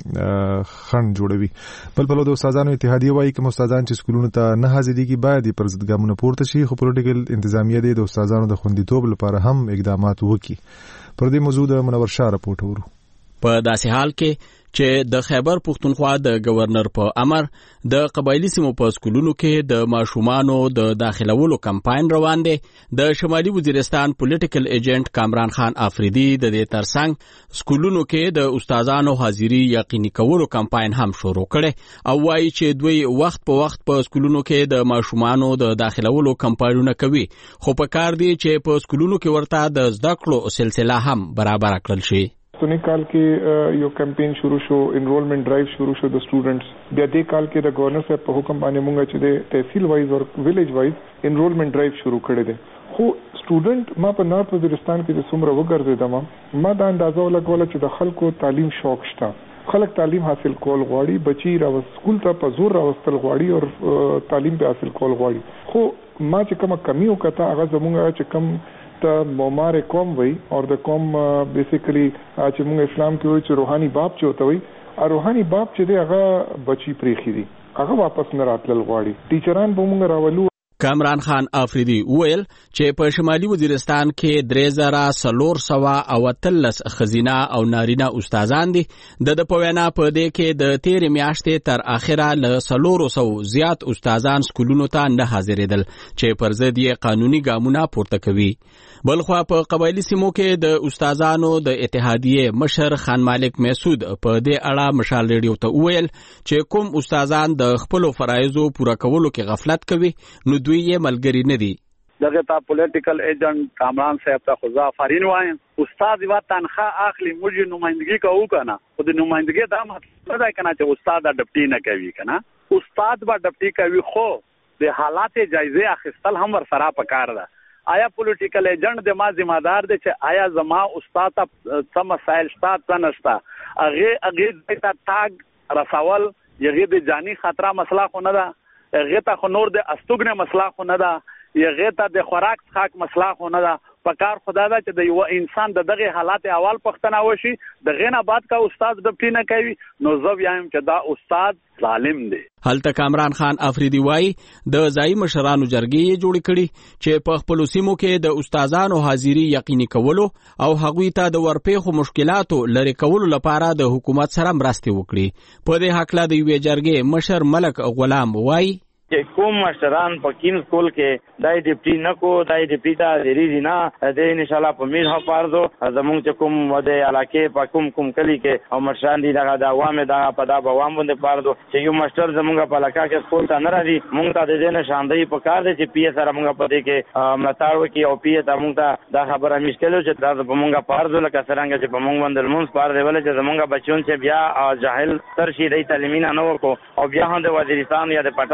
کې خنډ جوړوي. بل بل د استادانو اتحادیه وايي کوم استادان چې سکولونو ته نه حاضرېږي باید پر ضد ګامونه پورته شي، خو پولیټیکل انتظامیه د استادانو د خوندیتوب لپاره هم اقدامات وکړي. پر دې موضوع د منور شاه راپورټ ورو. په داسې حال کې چې د خیبر پښتونخوا د گورنر په امر د قبایلی سیمو په سکولونو کې د ماشومانو د داخلولو کمپاین روان دی، د شمالي وزیرستان پولیټیکل ایجنټ کامران خان افریدي د دې ترڅنګ سکولونو کې د استادانو حاضری یقیني کولو کمپاین هم شروع کړي او وایي چې دوی وخت په وخت په سکولونو کې د ماشومانو د داخلولو کمپاینونه کوي، خو په کار دی چې په سکولونو کې ورته د زده کړو سلسله هم برابر کړل شي. سونی کال کې یو کمپین شروع شو، انرولمنٹ ډرایو شروع شو د سټوډنټس. بیا دې کال کې د گورنر صاحب په حکم باندې مونږ چې د تحصیل وایز او ویلیج وایز انرولمنٹ ډرایو شروع کړی دی. خو سټوډنټ ما په نارت وزیرستان کې د څومره وګرځیدم ما دا اندازه ولګوله چې د خلکو تعلیم شوق شته، خلک تعلیم حاصل کول غواړي، بچي راو سکول ته په زور راوستل غواړي او تعلیم به حاصل کول غواړي. خو ما چې کومه کمی وکړه هغه زمونږ چې کم ته مومار قوم وي او د قوم بیسیکلی چې موږ اسلام کې وایي چې روحاني باپ چوته وي، ا روحاني باپ چې دی هغه بچي پریخي دي، هغه واپس نه راتلل غواړي. ټیچران به موږ راولو. کامران خان افریدي ویل چې په شمالي وزیرستان کې درې زره څلور سوه او اتلس ښځینه او نارینه استادان دي. د په وینا په دې کې د تېرې میاشتې تر اخره له څلورو سوو زیات استادان سکولونو ته نه حاضرېدل چې پر ضد یې قانوني ګامونه پورته کوي. بلخوا په قبایلی سیمو کې د استادانو د اتحادیې مشر خان مالک مسعود په دې اړه مشال ریډیو ته وویل چې کوم استادان د خپلو فرایضو پوره کولو کې غفلت کوي نو دوی یې ملګري نه دي. دغه تا پولیټیکل ایجنټ کامران صاحب ته خدا آفرین وایم. استاد یو تنخواه اخلي، موږ نمائندګي کوو کنه، خو د نمائندګي دا مطلب دی کنه چې استاد ډپټي نه کوي کنه، استاد به ډپټي کوي، خو د حالات جایزه اخیستل هم ور سره پکار ده. آیا پولیټیکل ایجنټ د ما ذمہ دار دی چې آیا زما استاد ته څه مسایل شته څه نشته، هغه هغه ته تاګ رسول، هغه د جانی خطر مسله خو نه ده، هغه ته خو نور د استوګنه مسله خو نه ده، هغه ته د خوراک څښاک مسله خو نه ده. پکار خدا دا چې د یو انسان د دغه حالات اول پښتنه وشي، دغه نه بعد کا استاد ډپټي نه کوي، نو زه وایم چې دا استاد ظالم دی. هلته کامران خان افریدي وایي د ځایي مشرانو جرګې جوړې کړي چې په خپلو سیمو کې د استادانو حاضري یقیني کولو او هغوی ته د ورپېښو مشکلاتو لرې کولو لپاره د حکومت سره مرستې وکړي. په دې هکله د یوې جرګې مشر ملک غلام وایي چې کوم مشران په کیم سکول کې دای ډیپټي نه کو دای ډیپټي ته لري نه د ان شاء الله په میرها پاردو زمونږ چې کوم د علاقې په کوم کوم کلی کې او مشران دي دغه د عوامو د په دا عوام باندې پاردو چې یو مشر زمونږ په علاقې کې سکول ته نه راځي، مونږ ته د دې نه شاندې په کار دي چې پی سره مونږ په دې کې ملاتړ وکړي او پی ته مونږ ته دا خبره مشکل چې دا په مونږه پاردو لکه څنګه چې په مونږ باندې مونږ پار دی ولې چې زمونږ بچون چې بیا جاهل تر شي د تعلیمي نه نو کو او بیا هم د وزیرستان یا د پټا بیا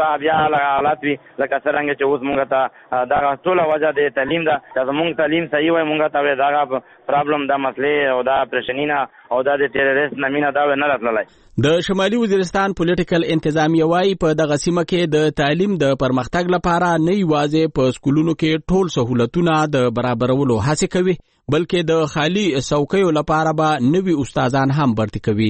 نارمال حالات وي لکه څرنګه چې اوس موږ ته دا ټوله وجه د تعلیم ده چې زموږ تعلیم صحیح وای موږ ته دا پرابلم دا مسلې او دا پریشانینا او دا د ټیرریست نمینه دا نه راتللی. د شمالي وزیرستان پولیټیکل انتظامیه وایي په دغه سیمه کې د تعلیم د پرمختګ لپاره نه یوازې په سکولونو کې ټول سہولتونه د برابرولو هڅه کوي بلکې د خالی څوکیو لپاره به نوي استادان هم برتي کوي.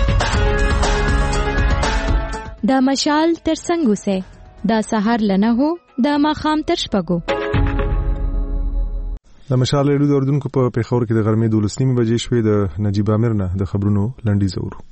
د مشال تر څنګ اوسه د سحر لنه هو د ماخام تر شپږو. د مشال ریډیو د اردن کو په پیښور کې د غرمې دولس نیمې بجې شوې. د نجیب عامر نه د خبرونو لنډیز اورو.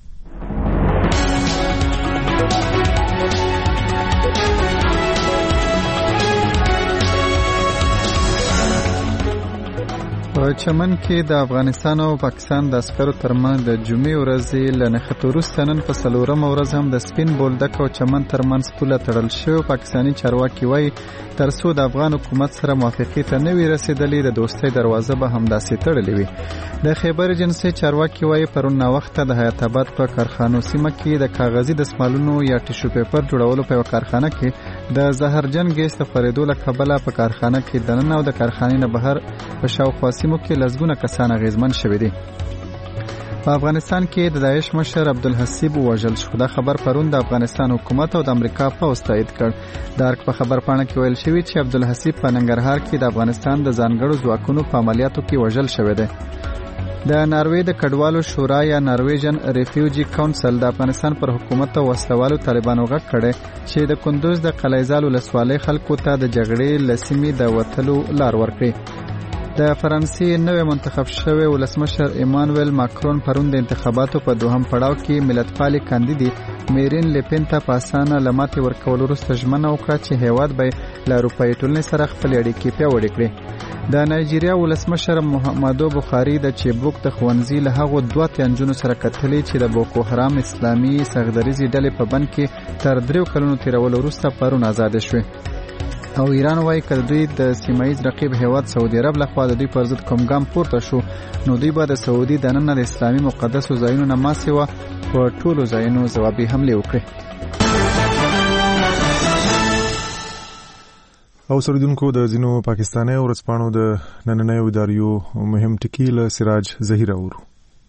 په چمن کې د افغانستان او پاکستان د عسکرو ترمنځ د جمعې ورځې له نښتو وروسته نن په څلورمه ورځ هم د سپین بولدک او چمن ترمنځ پوله تړل شوې. پاکستاني چارواکي وایي تر څو د افغان حکومت سره موافقې ته نه وي رسېدلې د دوستۍ دروازه به همداسې تړلې وي. د خیبر ایجنسۍ چارواکي وایي پرون ناوخته د حیات آباد په کارخانو سیمه کې د کاغذي دستمالونو یا ټیشو پیپر جوړولو په یوه کارخانه کې د زهرجن ګیس د خپرېدو له کبله په کارخانه کې دننه او د کارخانې نه بهر په شاوخوا سیمو کې لسګونه کسان اغېزمن شوي دي. په افغانستان کې د داعش مشر عبدالحسیب وژل شو. دا خبر پرون د افغانستان حکومت او د امریکا پوځ تایید کړ. د ارګ په خبر پاڼه کې ویل شوي چې عبدالحسیب په ننګرهار کې د افغانستان د ځانګړو ځواکونو په عملیاتو کې وژل شوی دی. د ناروې د کډوالو شورا یا نارویجن ریفیوجی کونسل د افغانستان پر حکومت او وسلوالو طالبانو غږ کړی چې د کندوز د قلعه‌زال ولسوالۍ خلکو ته د جګړې له سیمې د وتلو لار ورکړي. د فرانسې نوې منتخب شوی ولسمشر ایمانویل ماکرون پرون د انتخاباتو په دوهم پړاو کې ملتپالې کاندیدې میرین لپین ته په اسانه له ماتې ورکولو وروسته ژمنه وکړه چې هیواد به له اروپایي ټولنې سره خپلې اړیکې پیاوړې کړي. د نایجیریا ولسمشر محمدو بخاري د چیبوک د ښوونځي له هغو دوه اتیا نجونو سره کتلې چې د بوکو حرام اسلامي سغدریزې ډلې په بند کې تر دریو کلونو تیرولو وروسته پرون آزاده شوې. او ایران وایي که دوی د سیمایي رقیب هیواد سعودي عرب لخوا د دوی پر ضد کوم ګام پورته شو نو دوی به د سعودي دننه د اسلامي مقدسو ځایونو نه ما سیوه په ټولو ځایونو ځوابي حملې وکړي. او سردونکو د ځینو پاکستاني ورځپاڼو د نننیو اداریو مهم ټکي له سراج ظهیر اورو.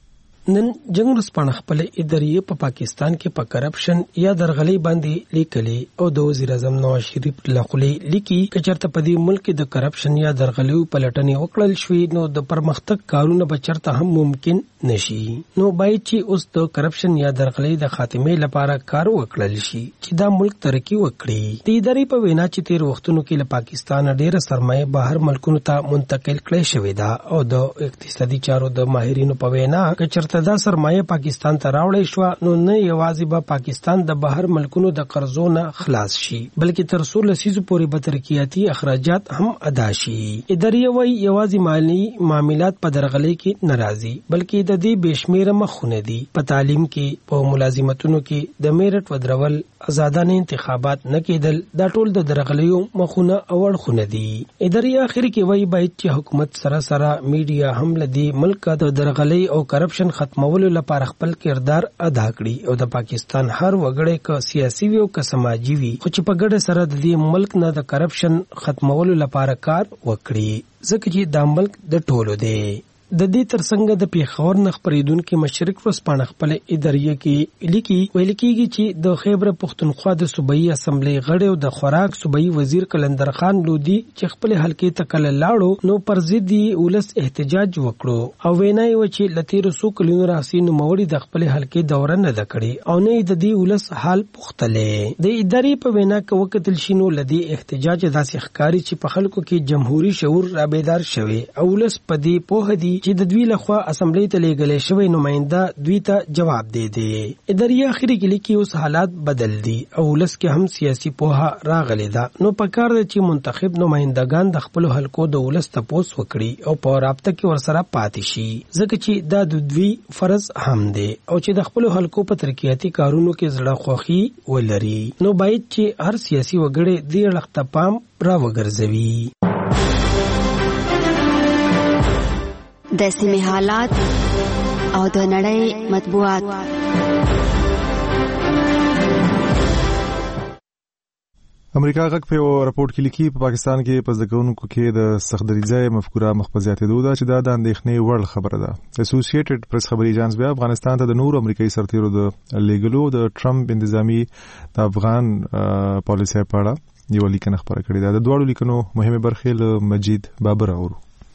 نن جنگ ورځپاڼه خپل ادارې په پاکستان کې په کرپشن یا درغلي باندې لیکلي او د وزیر اعظم نواز شریف لخوا لیکي چې چرته په دې ملک د کرپشن یا درغلیو پلټنې وکړل شوې نو د پرمختګ کارونه به چرته هم ممکن نشي. نو باید چې اوس د کرپشن یا درغلي د خاتمې لپاره کار وکړل شي چې دا ملک ترقی وکړي. د ادارې په وینا چې تیر وختونو کې له پاکستان ډېر سرمایه بهر ملکونو ته منتقل کړې شوې ده او د اقتصادي چارو د ماهرینو په وینا چې چرته دا سرمایه پاکستان ته راوړې شو نو نه یوازې به پاکستان د بهر ملکونو د قرضو نه خلاص شي بلکې تر څو لسیزو پورې به ترقیاتي اخراجات هم ادا شي. ادارې وايي یوازې مالی معاملات په درغلۍ کې ناراضي بلکې د دې بشمیره مخونه دي. په تعلیم کې په ملازمتونو کې د میرټ ودرول آزادانه انتخابات نه کېدل دا ټول د درغلیو مخونه او اړخونه دي. ادارې اخر کې وايي باید چې حکومت سره سره میډیا هم لدی ملک د درغلۍ او کرپشن ختمولو لپاره خپل کردار ادا کړي او د پاکستان هر وګړی که سیاسي وي او که سماجي وي خو چې په ګډه سره د دې ملک نه د کرپشن ختمولو لپاره کار وکړي ځکه چې دا ملک د ټولو دی. د دې ترڅنګ د پیښور نه خپرېدونکو مشرق ورځپاڼه خپل ادارې کې لیکي ویل کېږي چې د خیبر پښتونخوا د صوبایي اسمبلی غړي او د خوراک صوبایي وزیر کلندر خان لودي چې خپل حلقې ته کله لاړو نو پر ضد ولس احتجاج وکړو او وینای و چې لتیر سو کلونو راسي نو موري د خپل حلقې دوره نه دکړي او نه د دې ولس حال پختلې. د ادارې په وینا کې وکتل شینو لدی احتجاج داسې ښکاری چې په خلکو کې جمهوریت شعور را بیدار شوی او ولس په دې پوه دي چې د دوی لخوا اسمبلی ته لېږل شوی نماینده دوی ته جواب دی دی. ادارې اخري کې لیکي اوس حالات بدل دي او ولس کې هم سیاسي پوهه راغلی ده نو پکار دی چې منتخب نمایندگان د خپل حلقو د ولس تپوس وکړي او په رابطه کې ورسره پاتې شي ځکه چې دا د دوی فرض هم دی او چې د خپل حلقو په ترقیاتي کارونو کې زړه خوښي ولري نو باید چې هر سیاسي وګړی دې اړخ ته پام راوګرځوي. د سیمې حالات او د نړۍ مطبوعات. امریکا غږ په یو راپورټ کې لیکي په پاکستان کې په زده کوونکو کې د سختدریځۍ مفکوره مخ په زیاتېدو ده چې دا د اندېښنې وړ خبره ده. اسوسییټډ پریس خبري ایجنس بیا افغانستان ته د نورو امریکایي سرتیرو د لیږلو د ټرمپ انتظامی د افغان پالیسۍ په اړه یو لیکنه خپره کړې ده. د دواړو لیکنو مهمه برخې له مجید بابر اورو.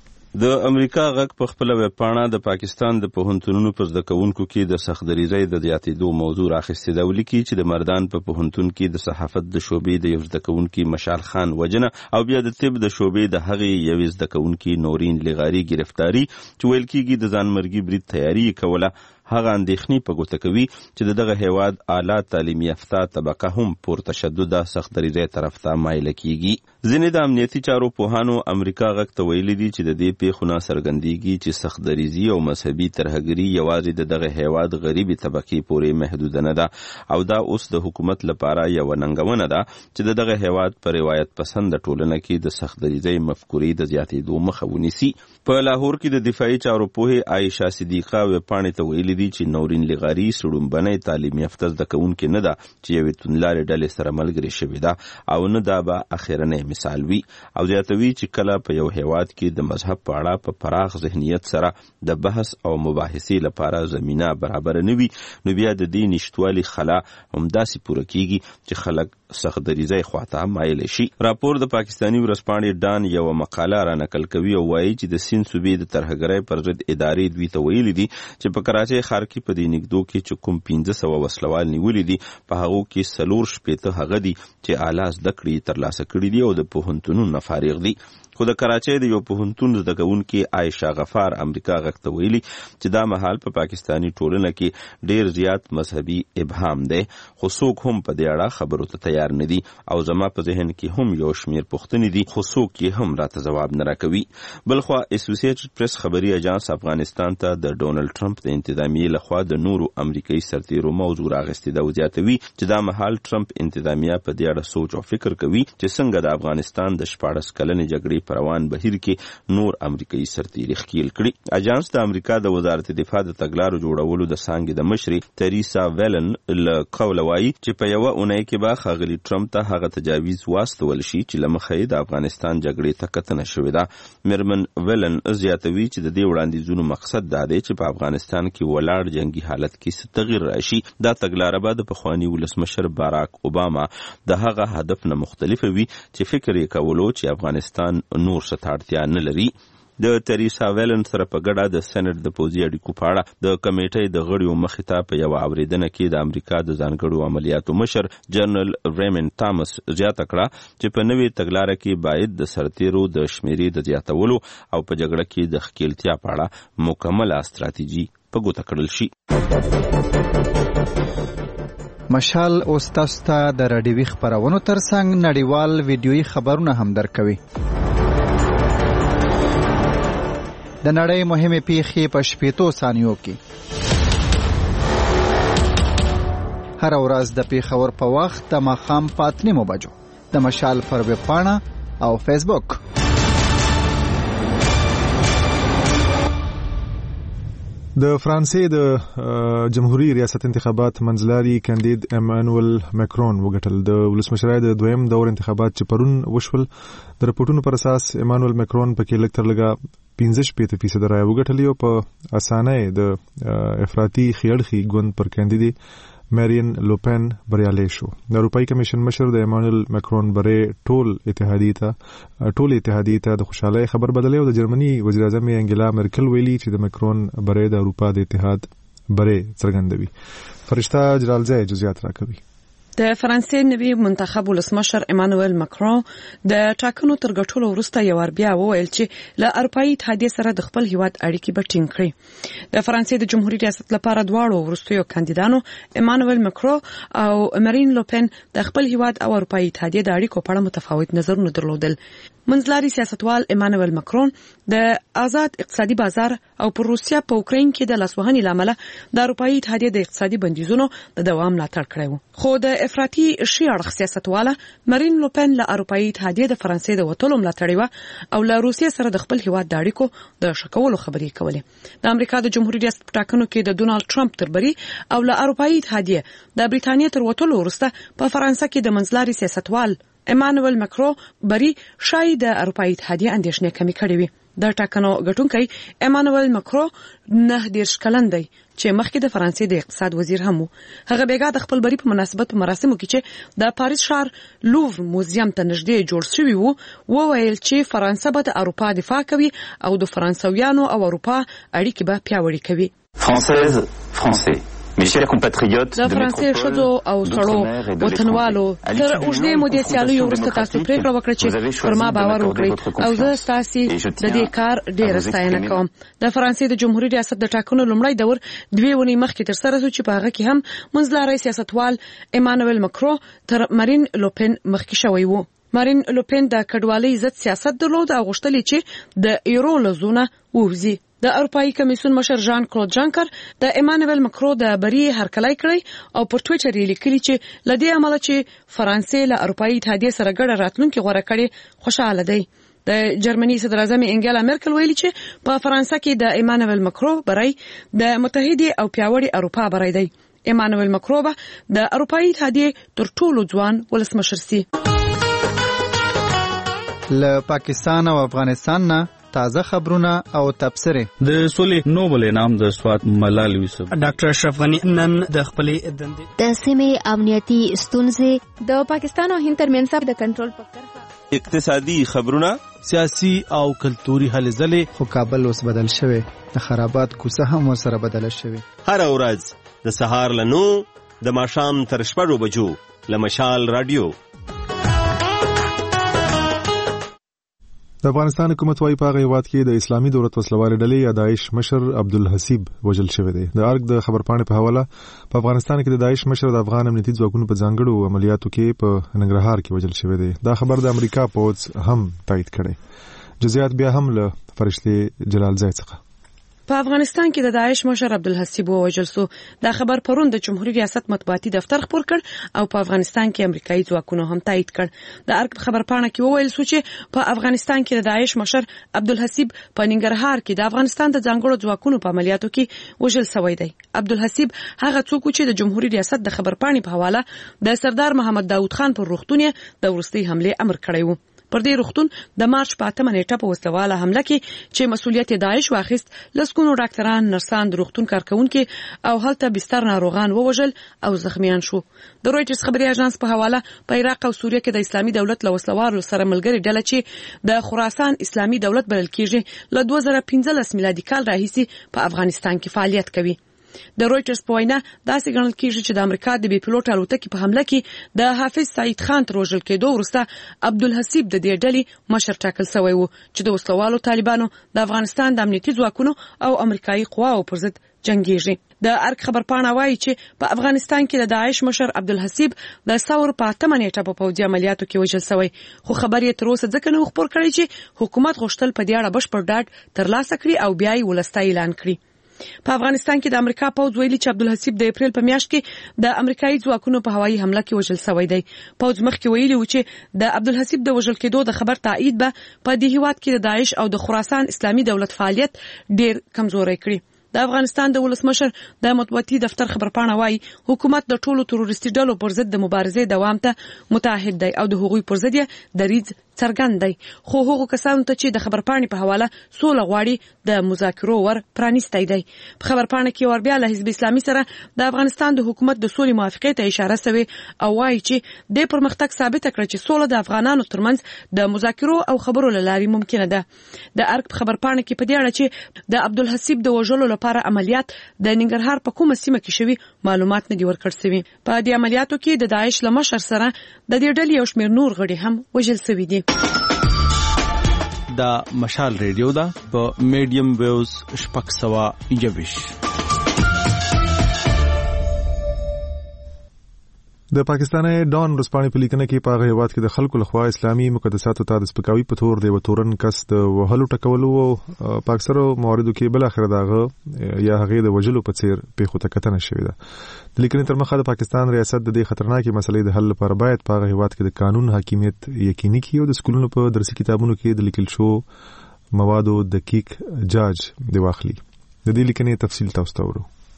د امریکا غږ په خپل ویب پاڼه د پاکستان د پوهنتونونو په زده کوونکو کې د سختدریځۍ د زیاتېدو موضوع راخیستې ده. ولیکي چې د مردان په پوهنتون کې د صحافت د شعبې د یو زده کوونکي مشال خان وجنه او بیا د طب د شعبې د هغې یوې زده کوونکي نورین لغاري گرفتاری چې ویل کېږي د ځانمرګي برید تیاری کوله هغه اندېښنې په ګوته کوي چې د دغه هیواد اعلی تعلیم یافته طبقه هم پر تشدد سختدریځۍ طرف ته مایله کیږي. ځینې د امنیتي چارو پوهانو امریکا غږ ته ویلي دي چې د دې پیښو نه څرګندېږي چې سختدریځي او مذهبي ترهګري یوازې د دغه هیواد غریبې طبقې پورې محدوده نه ده او دا اوس د حکومت لپاره یوه ننګونه ده چې د دغه هیواد په روایت پسنده ټولنه کې د سختدریځۍ مفکورې د زیاتېدو مخه ونیسي. په لاهور کې د دفاعي چارو پوهې عایشه صدیقه ویبپاڼې ته ویلي دي چې نورین لغاري سړومبنۍ تعلیم یافته زده کوونکې نه ده چې یوې توندلارې ډلې سره ملګرې شوې ده او نه دا به اخرنی مثال وي او زیاتوي چې کله په یو هیواد کې د مذهب په اړه په پراخ ذهنیت سره د بحث او مباحثې لپاره زمینه برابر نه وي نو بیا د دې نشتوالي خلا همداسې پوره کیږي چې خلک سختدریځۍ خواته مایل شي. راپور د پاکستاني ورځپاڼې ډان یو مقاله را نقل کوي او وایي چې د سیند صوبې د ترهګرۍ پر ضد ادارې دوی ته ویلي دي چې په کراچۍ ښار کې په دې نږدو کې چې کوم پنځه سوه وسلوال نیولي دي په هغو کې څلور شپېته هغه دي چې اعلی زده کړې ترلاسه کړي دي او د پوهنتونونو فارغ دي. خو د کراچۍ د یو پوهنتون زده کوونکي عایشه غفار امریکا غږ ته ویلي چې دا مهال په پاکستاني ټولنه کې ډیر زیات مذهبي ابهام دی خو څوک هم په دې اړه خبرو ته تیار نه دي او زما په ذهن کې هم یو شمیر پوښتنې دي خو څوک یې هم راته ځواب نه راکوي. بلخوا اسوسییټډ پریس خبري اجانس افغانستان ته د ډونالډ ټرمپ د انتظامیې لخوا د نورو امریکایي سرتیرو موضوع راغستې ده او زیاتوي چې دا مهال ټرمپ انتظامیه په دې اړه سوچ او فکر کوي چې څنګه د افغانستان د شپاړس کلنې جګړې په روان بهیر کې نور امریکایي سرتیري ښکیل کړي. اجانس د امریکا د وزارت دفاع د تګلارو جوړولو د څانګې د مشرې تریسا ویلن له قوله وایي چې په یوه اونۍ کې به ښاغلي ټرمپ ته هغه تجاویز واستول شي چې له مخه یې د افغانستان جګړې ته کتنه شوې ده. میرمن ویلن زیاتوي چې د دې وړاندیزونو مقصد دا دی چې په افغانستان کې ولاړ جنگي حالت کې څه تغیر راشي. دا تګلاره به د پخواني ولسمشر باراک اوباما د هغه هدف نه مختلفه وي چې فکر یې کولو چې افغانستان نور څه ته اړتیا نه لري. د تریسا ویلن سره په ګډه د سېنات د پوځي اړیکو په اړه د کمیټې د غړیو مخې ته په یوه اورېدنه کې د امریکا د ځانګړو عملیاتو مشر جنرال ریمن تامس زیاته کړه چې په نوې تګلاره کې باید د سرتیرو د شمیرې د زیاتولو او په جګړه کې د ښکیلتیا په اړه مکمله ستراتیژي په ګوته کړل شي. مشال اوس تاسو ته د راډیوي خپرونو ترڅنګ نړیوال ویډیويي خبرونه هم درکوي. د نړۍ مهمې پیښې په شپېتو ثانیو کې. هر ورځ د پیښور په وخت د ماښام په اته نیمو بجو د مشال پر ویب پاڼه او فیسبوک. د فرانسې د جمهوریت ریاست انتخابات منځلاري کاندید ایمانوئل ماکرون وګټل. د ولسمشرۍ د دویم دور انتخابات چې پرون وشول د رپورټونو پر اساس ایمانوئل ماکرون پکې لږ تر لږه پنځه شپېته فیصد رایه وګټلې او په اسانۍ د افراطي خیړخي ګوند پر کاندید مارین لوپن بریالی شو. د اروپایي کمیشن مشر د ایمانوئل ماکرون برې ټول اتحادیې ته ټول اتحادیې ته د خوشحالۍ خبر بدلې او د جرمني وزیر اعظم انګلا مرکل ویلي چې د ماکرون برې د اروپا د اتحاد برې څرګندوي. فرشته جلالزی جزئیات راکوي. د فرانسې نوي منتخب ولسمشر ایمانوئل ماکرون د ټاکنو تر ګټلو وروسته یو ور بیا وویل چې له اروپایي اتحادیې سره د خپل هیواد اړیکې به ټینګ کړي. د فرانسې د جمهوریت ریاست لپاره دواړو وروستیو کاندیدانو ایمانوئل ماکرون او مارین لوپن د خپل هیواد او اروپایي اتحادیې د اړیکو په اړه متفاوت نظرونه درلودل. منځلاري سیاستوال ایمانوئل ماکرون د آزاد اقتصادي بازار او پر روسیا په اوکراین کې د لاسوهنې لامل د اروپایي اتحادیې د اقتصادي بندیزونو د دوام ملاتړ کړی و. خو د افراطي شي اړخ سیاستواله مارین لوپن له اروپایي اتحادیې د فرانسې د وټولو ملاتړ و او له روسیا سره د خپل هیواد د اړیکو د شکولو خبرې کولې. د امریکا د جمهوریت ریاست ټاکنو کې د ډونالډ ټرمپ تربري او له اروپایي اتحادیې د بریټانیا تر وټولو وروسته په فرانسه کې د منځلاري سیاستوال ایمانوئل ماکرو بری شاید د اروپאי اتحادیه اندیشنې کمی کړې وي. د ټاکنو ګټونکی ایمانوئل ماکرو نه دیرش کلن دی چې مخکې د فرانسې د اقتصاد وزیر هم و. هغه بیګا د خپل بری په مناسبت په مراسمو کې چې د پاریس ښار لوور موزیم ته نږدې جوړ شوی وو وویل چې فرانسه به د اروپا دفاع کوي او د فرانسویانو او اروپا اړیکې به پیاوړې کوي. فرانسیز فرانسې Mes chers compatriotes د فرانسې شذو او سړو وطنوالو تر اوږدې مودې سیالیو وروسته تاسو پریکړه وکړه چې پر ما باور وکړئ او زه ستاسو د دې کار ډېره ستاینه کوم. د فرانسې د جمهوریت ریاست د ټاکنو لومړی دور دوی ونی مخکې تر سره شو چې په هغه کې هم منځلاري سیاستوال ایمانوئل ماکرو تر مارین لوپن مخکې شوی وو. مارین لوپن د کډوالۍ ضد سیاست درلود او غوښتل چې د یورو لزونه ووځي. د اروپאי کمیسیون مشر ژان کلود جانکر د ایمانوئل ماکرو د بری هرکلی کړی او پر ټوئیټر یې لیکلي چې لدې عمله چې فرانسې له اروپאי اتحادیه سره ګډه راتلونکي غوړه کړي خوشاله دی. د جرمني صدر اعظم انګلا مرکل ویلي چې په فرانسه کې د ایمانوئل ماکرو بری د متحده او پیاوړي اروپا بری دی. ایمانوئل ماکرو به د اروپאי اتحادیه تر ټولو ځوان ولسمشر سي. له پاکستان او افغانستان نه تازه خبرونه او تبصره. د سولې نوبل انعام د سوات ملال یوسف ډاکټر اشرف غنی نن د خپلې دندې د سیمې امنیتي ستونزې د پاکستان او هند ترمنځ د کنټرول په کرښه اقتصادي خبرونه سیاسي او کلتوري هلې ځلې. خو کابل اوس بدل شوی د خرابات کوڅه هم ورسره بدله شوی. هر ورځ د سهار له نو د ماښام تر شپږو بجو له مشال رادیو. د افغانستان حکومت وايي په هغه هیواد کې د اسلامي دولت وسلوالې ډلې یا داعش مشر عبدالحسیب وژل شوی دی. د ارګ د خبرپاڼې په حواله په افغانستان کې د داعش مشر د افغان امنیتي ځواکونو په ځانګړو عملیاتو کې په ننګرهار کې وژل شوی دی. دا خبر د امریکا پوځ هم تایید کړی. جزئیات بیا هم له فرشتي جلالزای څخه. په افغانستان کې د داعش مشر عبدالحسیب وژل شو. دا خبر پرون د جمهوریت ریاست مطبوعاتي دفتر خبر کړ او په افغانستان کې امریکایي ځواکونو هم تایید کړ. د ارګ خبرپاڼه کې وویل شو چې په افغانستان کې د داعش مشر عبدالحسیب په ننګرهار کې د افغانستان د ځانګړو ځواکونو په عملیاتو کې وژل شوی دی. عبدالحسیب هغه څوک چې د جمهوریت ریاست د خبرپاڼې په حواله د سردار محمد داود خان پر روغتون د ورستۍ حمله امر کړی و. پر دې روغتون د مارچ په اتمه نیټه په وسلواله حمله کې چې مسؤلیت داعش واخیست لسګونو ډاکټران نرسان د روغتون کارکونکو او هلته بستر ناروغان ووژل او زخمیان شو. د رويټرز خبري اژانس په حواله په عراق او سوریه کې د اسلامي دولت له وسلوارو سره ملګری ډله چې د خراسان اسلامي دولت بلل کېږي له دوه زره پنځلس میلادي کال راهیسي په افغانستان کې فعالیت کوي. د رويټرز په وینا داسې ګڼل کېږي چې د امریکا د بي پلوټ الوتکې په حمله کې د حافظ سعید خان تر وژل کېدو وروسته عبدالحسیب د دې ډلې مشر ټاکل شوی و چې د وسلوالو طالبانو د افغانستان د امنیتي ځواکونو او امریکایي قواو پر ضد جنگیږي. د ارګ خبرپاڼه وایي چې په افغانستان کې د داعش مشر عبدالحسیب د ثور په اتمه نیټه په پوځي عملیاتو کې وژل شوی. خو خبر یې تر اوسه ځکه نه خبر کړی چې حکومت غوښتل په دې اړه بشپړ ډاډ ترلاسه کړي او بیا یې ولسته اعلان کړي. په افغانستان کې د امریکا پوځ ویلي چې عبدالحسیب د اپریل په میاشت کې د امریکایي ځواکونو په هوایي حمله کې وژل شوی دی. پوځ مخکې ویلي و چې د عبدالحسیب د وژل کېدو د خبر تایید به په دې هیواد کې د داعش او د خراسان اسلامي دولت فعالیت ډیر کمزوري کړي. د افغانستان د ولسمشر د مطبوعاتي دفتر خبرپاڼه وایي حکومت د ټولو تروریستي ډلو پر ضد د مبارزې دوام ته متعهد دی او د هغوی پر ضد یې دریځ څرګند دی. خو هغو کسانو ته چې د خبرپاڼې په حواله سوله غواړي د مذاکرو ور پرانیستی دی. په خبرپاڼه کې ور بیا له حزب اسلامي سره د افغانستان د حکومت د سولې موافقې ته اشاره شوې او وایي چې د پرمختګ ثابت کړ چې سوله د افغانانو ترمنځ د مذاکرو او خبرو له لارې ممکنه ده. د ارګ خبرپاڼه کې په دې اړه چې د عبدالحسیب د وژلو لپاره عملیات د ننګرهار په کومه سیمه کې شوي معلومات نه دي ورکړل شوي. په دې عملیاتو کې د داعش له مشر سره د دې ډلې یو شمېر نور غړي هم وژل شوي دي. دا مشال ریډیو دا په میډیم ویوز شپږ سوه یوویش. د پاکستاني ډان ورځپاڼې په لیکنه کې په هغه هیواد کې د خلکو لخوا اسلامي مقدساتو ته د سپکاوي په تور د وتورن کس د وهلو ټکولو او په اکثرو مواردو کې بل اخر داغه یا هغه د وجلو په څیر پیښو ته کتنه شوې ده. د لیکنې تر مخه د پاکستان ریاست د دې خطرناکې مسلې د حل لپاره باید په هغه هیواد کې د قانون حاکمیت یقیني کړي او د سکولونو په درسي کتابونو کې د لیکل شو موادو دقیق جاج دی واخلي. د دې لیکنې تفصیل تاسو ته ورو.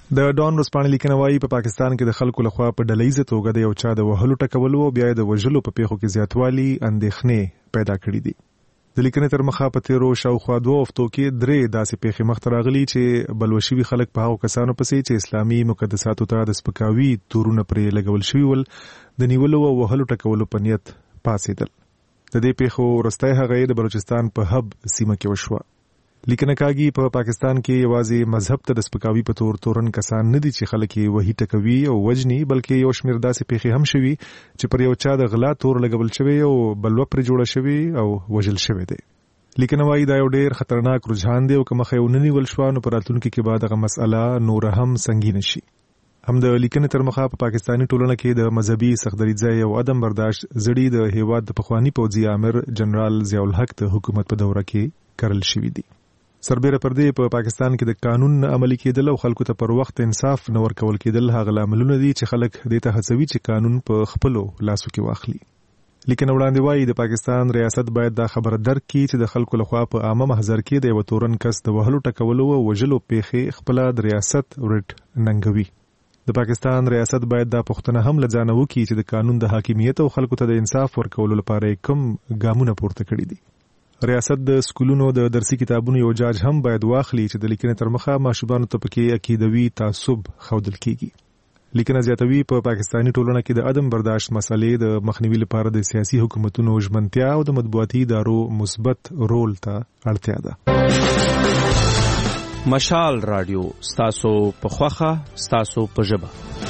د ډان ورځپاڼې لیکنه وايي په پاکستان کې د خلکو لخوا په ډلهیزه توګه د یو چا د وهلو ټکولو او بیا د وژلو په پیښو کې زیاتوالی اندېښنې پیدا کړې دي. د لیکنې تر مخه په تیرو شاوخوا دوه هفتو کې درې داسې پیښې مخته راغلي چې بلوه شوي خلک په هغو کسانو پسې چې اسلامي مقدساتو ته د سپکاوي تورونه پرې لګول شوي ول د نیولو او وهلو ټکولو په نیت پاڅېدل. د دې پیښو وروستی هغه د بلوچستان په هب سیمه کې وشوه. لیکنه کاږي په پاکستان کې یوازې مذهب ته د سپکاوي په تور تورن کسان نه دي چې خلک یې وهي ټکوي او وجني، بلکې یو شمېر داسې پیښې هم شوي چې پر یو چا د غلا تور لګول شوی او بلوه پرې جوړه شوې او وژل شوی دی. لیکنه وايي دا یو ډېر خطرناک رجحان دی او که مخه یې ونه نیول شوه نو په راتلونکي کې به دغه مسئله نوره هم سنګینه شي. هم د لیکنې تر مخه په پاکستاني ټولنه کې د مذهبي سختدریځۍ او عدم برداشت زړی د هیواد د پخوانی پوځي امر جنرال ضیاء الحق د حکومت په دوره کې کرل شوی دی. سربېره پر دې په پاکستان کې د قانون عملي کېدل او خلکو ته پر وخت انصاف نه ورکول کېدل هغه لاملونه دي چې خلک دې ته هڅوي چې قانون په خپلو لاسو کې واخلي. لیکنه وړاندې وایي د پاکستان ریاست باید دا خبره درک کړي چې د خلکو لخوا په عامه محضر کې د یو تورن کس د وهلو ټکولو او وژلو پیښې خپله د ریاست ورټ ننګوي. د پاکستان ریاست باید دا پوښتنه هم له ځانه وکړي چې د قانون د حاکمیت او خلکو ته د انصاف ورکولو لپاره کوم ګامونه پورته کړي دي. ریاست د سکولونو د درسي کتابونو یو جاج هم باید واخلي چې د لیکنې تر مخه ماشومانو ته پکې عقیدوي تعصب ښودل کیږي. لیکنه زیاتوي په پاکستاني ټولنه کې د عدم برداشت مسلې د مخنیوي لپاره د سیاسي حکومتونو ژمنتیا او د مطبوعاتي ادارو مثبت رول ته اړتیا ده. مشال رادیو ستاسو په خوخه ستاسو په ژبه.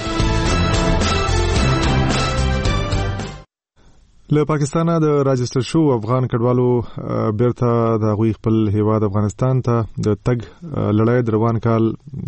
له پاکستانه د راجستر شو افغان کډوالو بیرته د غوي خپل هیواد افغانستان ته د تګ لړۍ روان کال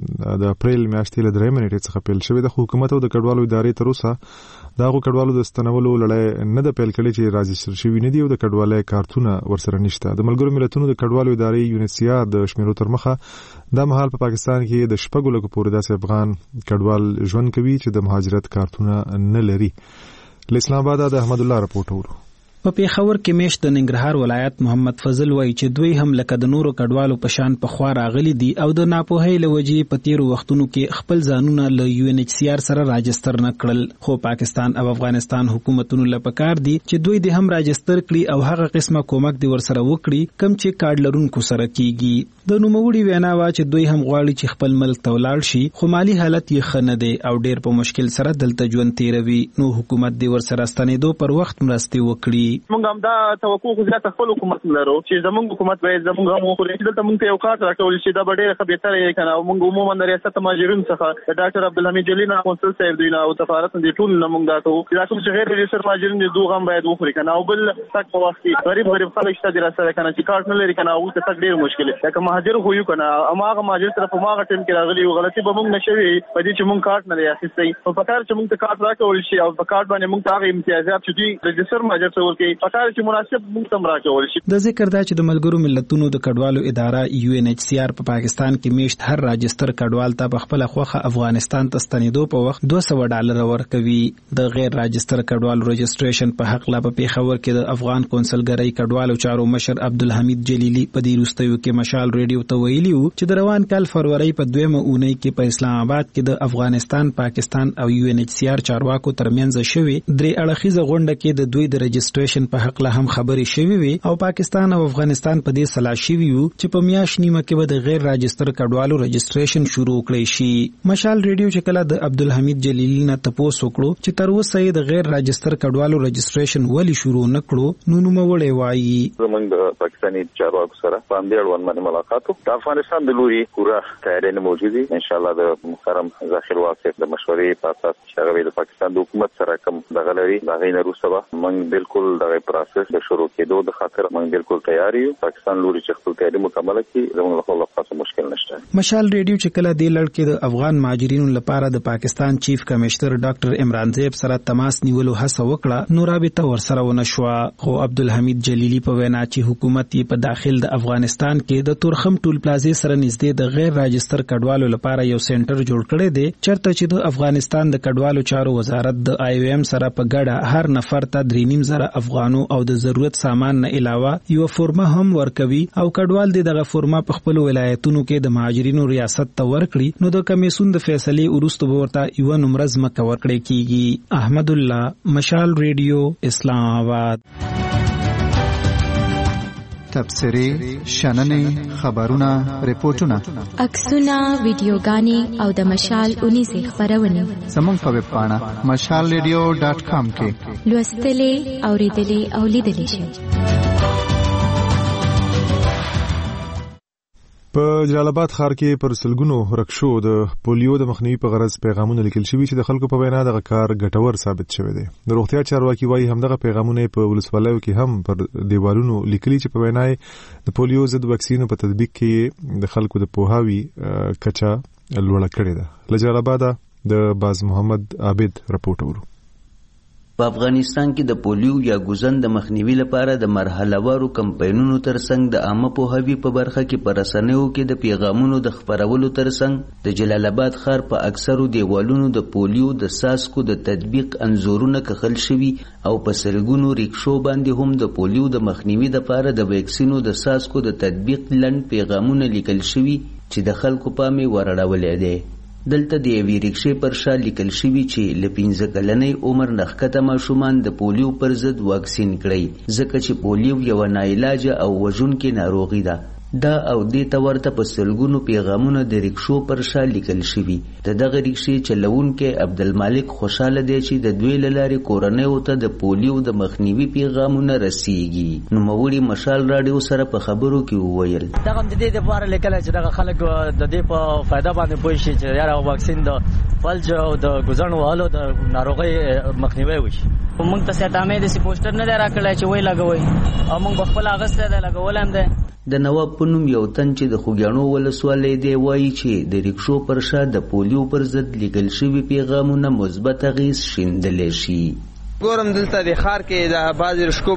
د اپریل میاشتې له درې منېټې څخه پیل شوې د حکومت او د کډوالو ادارې تر اوسه دا غو کډوالو د ستنولو لړۍ نه د پیل کړي چې راجستر شوي نه دي او د کډوالۍ کارتونه ورسره نشته. د ملګرو ملتونو د کډوالو ادارې یونیسیا د شمیرو تر مخه دا مهال په پاکستان کې د شپږو لکو پورې داسې افغان کډوال ژوند کوي چې د مهاجرت کارتونه نه لري. له اسلام آباد د احمد الله رپورټ ورو. په پیښور کې میشت د ننګرهار ولایت محمد فضل وایي چې دوی هم لکه د نورو کډوالو په شان په خوا راغلي دي او د ناپوهۍ له وجې په تیرو وختونو کې خپل ځانونه له یو ان ایچ سی آر سره راجستر نه کړل، خو پاکستان او افغانستان حکومتونو له پکار دي چې دوی د هم راجستر کړي او هغه قسمه کومک دی ورسره وکړي کم چې کارډ لرونکو سره کیږي. د نوموړي وینا وا چې دوی هم غواړي چې خپل ملک ته ولاړ شي خو مالی حالت یې ښه نه دی او ډېر په مشکل سره دلته ژوند تیروي، نو حکومت دی ورسره ستنېدو پر وخت مرستې وکړي. موږ هم دا توقع خو زیاته خپل حکومت لرو چې زموږ حکومت باید زموږ هم وخوري چې دلته موږ ته یو کارت راکول شي دا به ډېره ښه بهتره یې کنه. موږ عموما د ریاست مهاجرین څخه د ډاکټر عبدالحمید جلیل قونسل صاحب دی او سفارت دې ټول نه موږ دا کوو چې دا کوم چې غیر ریاست مهاجرین دي دوه هم باید وخوري کنه. او بل تک په وخت کې غریب غریب خلک شته د راسره کنه چې کارت نه لري کنه او ته تک ډېر مشکل دی که مهاجر خو یو کنه اما هغه مهاجر طرف ما هغه ټیم کې راغلي او غلطي به موږ نشوي په دې چې موږ کارت نه لري اخیستي په پکار چې موږ ته کارت راکول شي او په کارت باندې موږ ته هغه امتیازات چې دوی رجستر مهاجر څور کې پکار چې مناسب موږ تم راکول شي. د ذکر دا چې د ملګرو ملتونو د کډوالو اداره یو ان ایچ سی آر په پاکستان کې میشت هر راجستر کډوال ته په خپل خوخه افغانستان ته ستنېدو په وخت دوه سوه ډالر ورکوي. د غیر راجستر کډوالو رجستریشن په حق لا په پیښور کې د افغان کونسلګرۍ کډوالو چارو مشر عبدالحمید جلیلی په دې وروستیو کې مشال ریډیو ته ویلي و چې د روان کال فروری په دویمه اونۍ کې په اسلام آباد کې د افغانستان، پاکستان او یو ان ایچ سی آر چارواکو ترمنځ شوي درې اړخیزه غونډه کې د دوی د رجستریشن په حق لا هم خبرې شوي وي او پاکستان او افغانستان په دې سلا شوي وو چې په میاشت نیمه کې به د غیر راجستر کډوالو رجستریشن شروع کړي شي. مشال ریډیو چې کله د عبدالحمید جلیلی نه تپوس وکړو چې تر اوسه یې د غیر راجستر کډوالو رجستریشن ولې شروع نه کړو نو نوموړی وایي زموږ د پاکستاني چارواکو سره په همدې اړوند باندې ملاقات وکړو. د افغانستان د لوري پوره تیاری موجود دي ان شاء الله د محترم ظاهر واقف د مشورې په اساس چې هغه د پاکستان د حکومت سره کوم د غلري د غین روسه موږ بالکل د پروسس د شروع کېدو د خاطر موږ بالکل تیار یو. پاکستان لوري چې خپل تیاری مکمل کړي زموږ لپاره خاصه مشکل نشته. مشال ریډیو چې کله د لړ کې د افغان مهاجرینو لپاره د پاکستان چیف کمشنر ډاکټر عمران زیب سره تماس نیولو هڅه وکړه نو رابطه ورسره ونه شوه، خو عبدالحمید جلیلی په وینا چې حکومت یې په داخل د افغانستان کې د تورخم ټول پلازې سره نږدې د غیر راجستر کډوالو لپاره یو سنټر جوړ کړی دی چرته چې د افغانستان د کډوالو چارو وزارت د آی او ایم سره په ګډه هر نفر ته درې نیم زره افغانو او د ضرورت سامان نه علاوه یو فورمه هم ورکوي او کډوال د دغه فورمه په خپل ولایتونو کې د مهاجرینو ریاست ته ورکړي نو د کمیسون د فیصلې وروسته به ورته یو نمبر ځمکه ورکړي کیږي. احمد الله، مشال ریډیو، اسلام آباد. تبصرې، شننې، خبرونه، ریپورتونه، عکسونه، ویډیوګانې او د مشال اونیزې خبرونه زموږ په ویب پاڼه مشال ریډیو ډاټ کام کې لوستلې، اوریدلې او لیدلې شئ. په جلال آباد ښار کې پر سلګونو رکشو د پولیو د مخنیوي په غرض پیغامونه لیکل شوي چې د خلکو په وینا دغه کار ګټور ثابت شوی دی. د روغتیا چارواکي وایي همدغه پیغامونه په ولسوالیو کې هم پر دیوالونو لیکلي چې په وینا د پولیو ضد واکسینو په تطبیق کې د خلکو د پوهاوي کچه لوړه کړې ده. له جلال آباد د باز محمد عابد راپورټ ورو. په افغانستان کې د پولیو یا ګوزن د مخنیوي لپاره د مرحلهوارو کمپاینونو ترڅنګ د عامه پوهاوي په برخه کې په رسنیو کې د پیغامونو د خپرولو ترڅنګ د جلال آباد ښار په اکثرو دیوالونو د پولیو د ساسکو د تطبیق انځورونه کښل شوي او په سلګونو ریکشو باندې هم د پولیو د مخنیوي لپاره د ویکسینو د ساسکو د تطبیق لنډ پیغامونه لیکل شوي چې د خلکو پام یې ورړولی دی. دلته د یوې ریکشې پر شا لیکل شوي چې له پنځه کلنۍ عمر نه ښکته ماشومان د پولیو پر ضد واکسین کړئ ځکه چې پولیو یوه ناعلاجه او وژونکې ناروغي ده. دا او دې ته ورته په سلګونو پیغامونه د ریکشو پر شا لیکل شوي. د دغه ریکشې چلوونکی عبدالمالک خوشحاله دی چې د دوی له لارې کورنیو ته د پولیو د مخنیوي پیغامونه رسیږي. نوموړي مشال راډیو سره په خبرو کې وویل دغه د دې لپاره لیکلی چې دغه خلک د دې په فایده باندې پوه شي چې یاره واکسین د فلج او د ګوزن وهلو د ناروغۍ مخنیوی وشي. موږ ته سیتامې داسې پوسټر نه دی راکړی چې وایي لګوئ او موږ پخپله اخیستی دی لګولی هم دی. د نواب په نوم یو تن چې د خوږیاڼو ولسوالۍ دی وایي چې د ریکشو پر شا د پولیو پر ضد لیکل شوي پیغامونه مثبت اغېز شیندلی شي. ګورم دلته د ښار کې د بعضې رشکو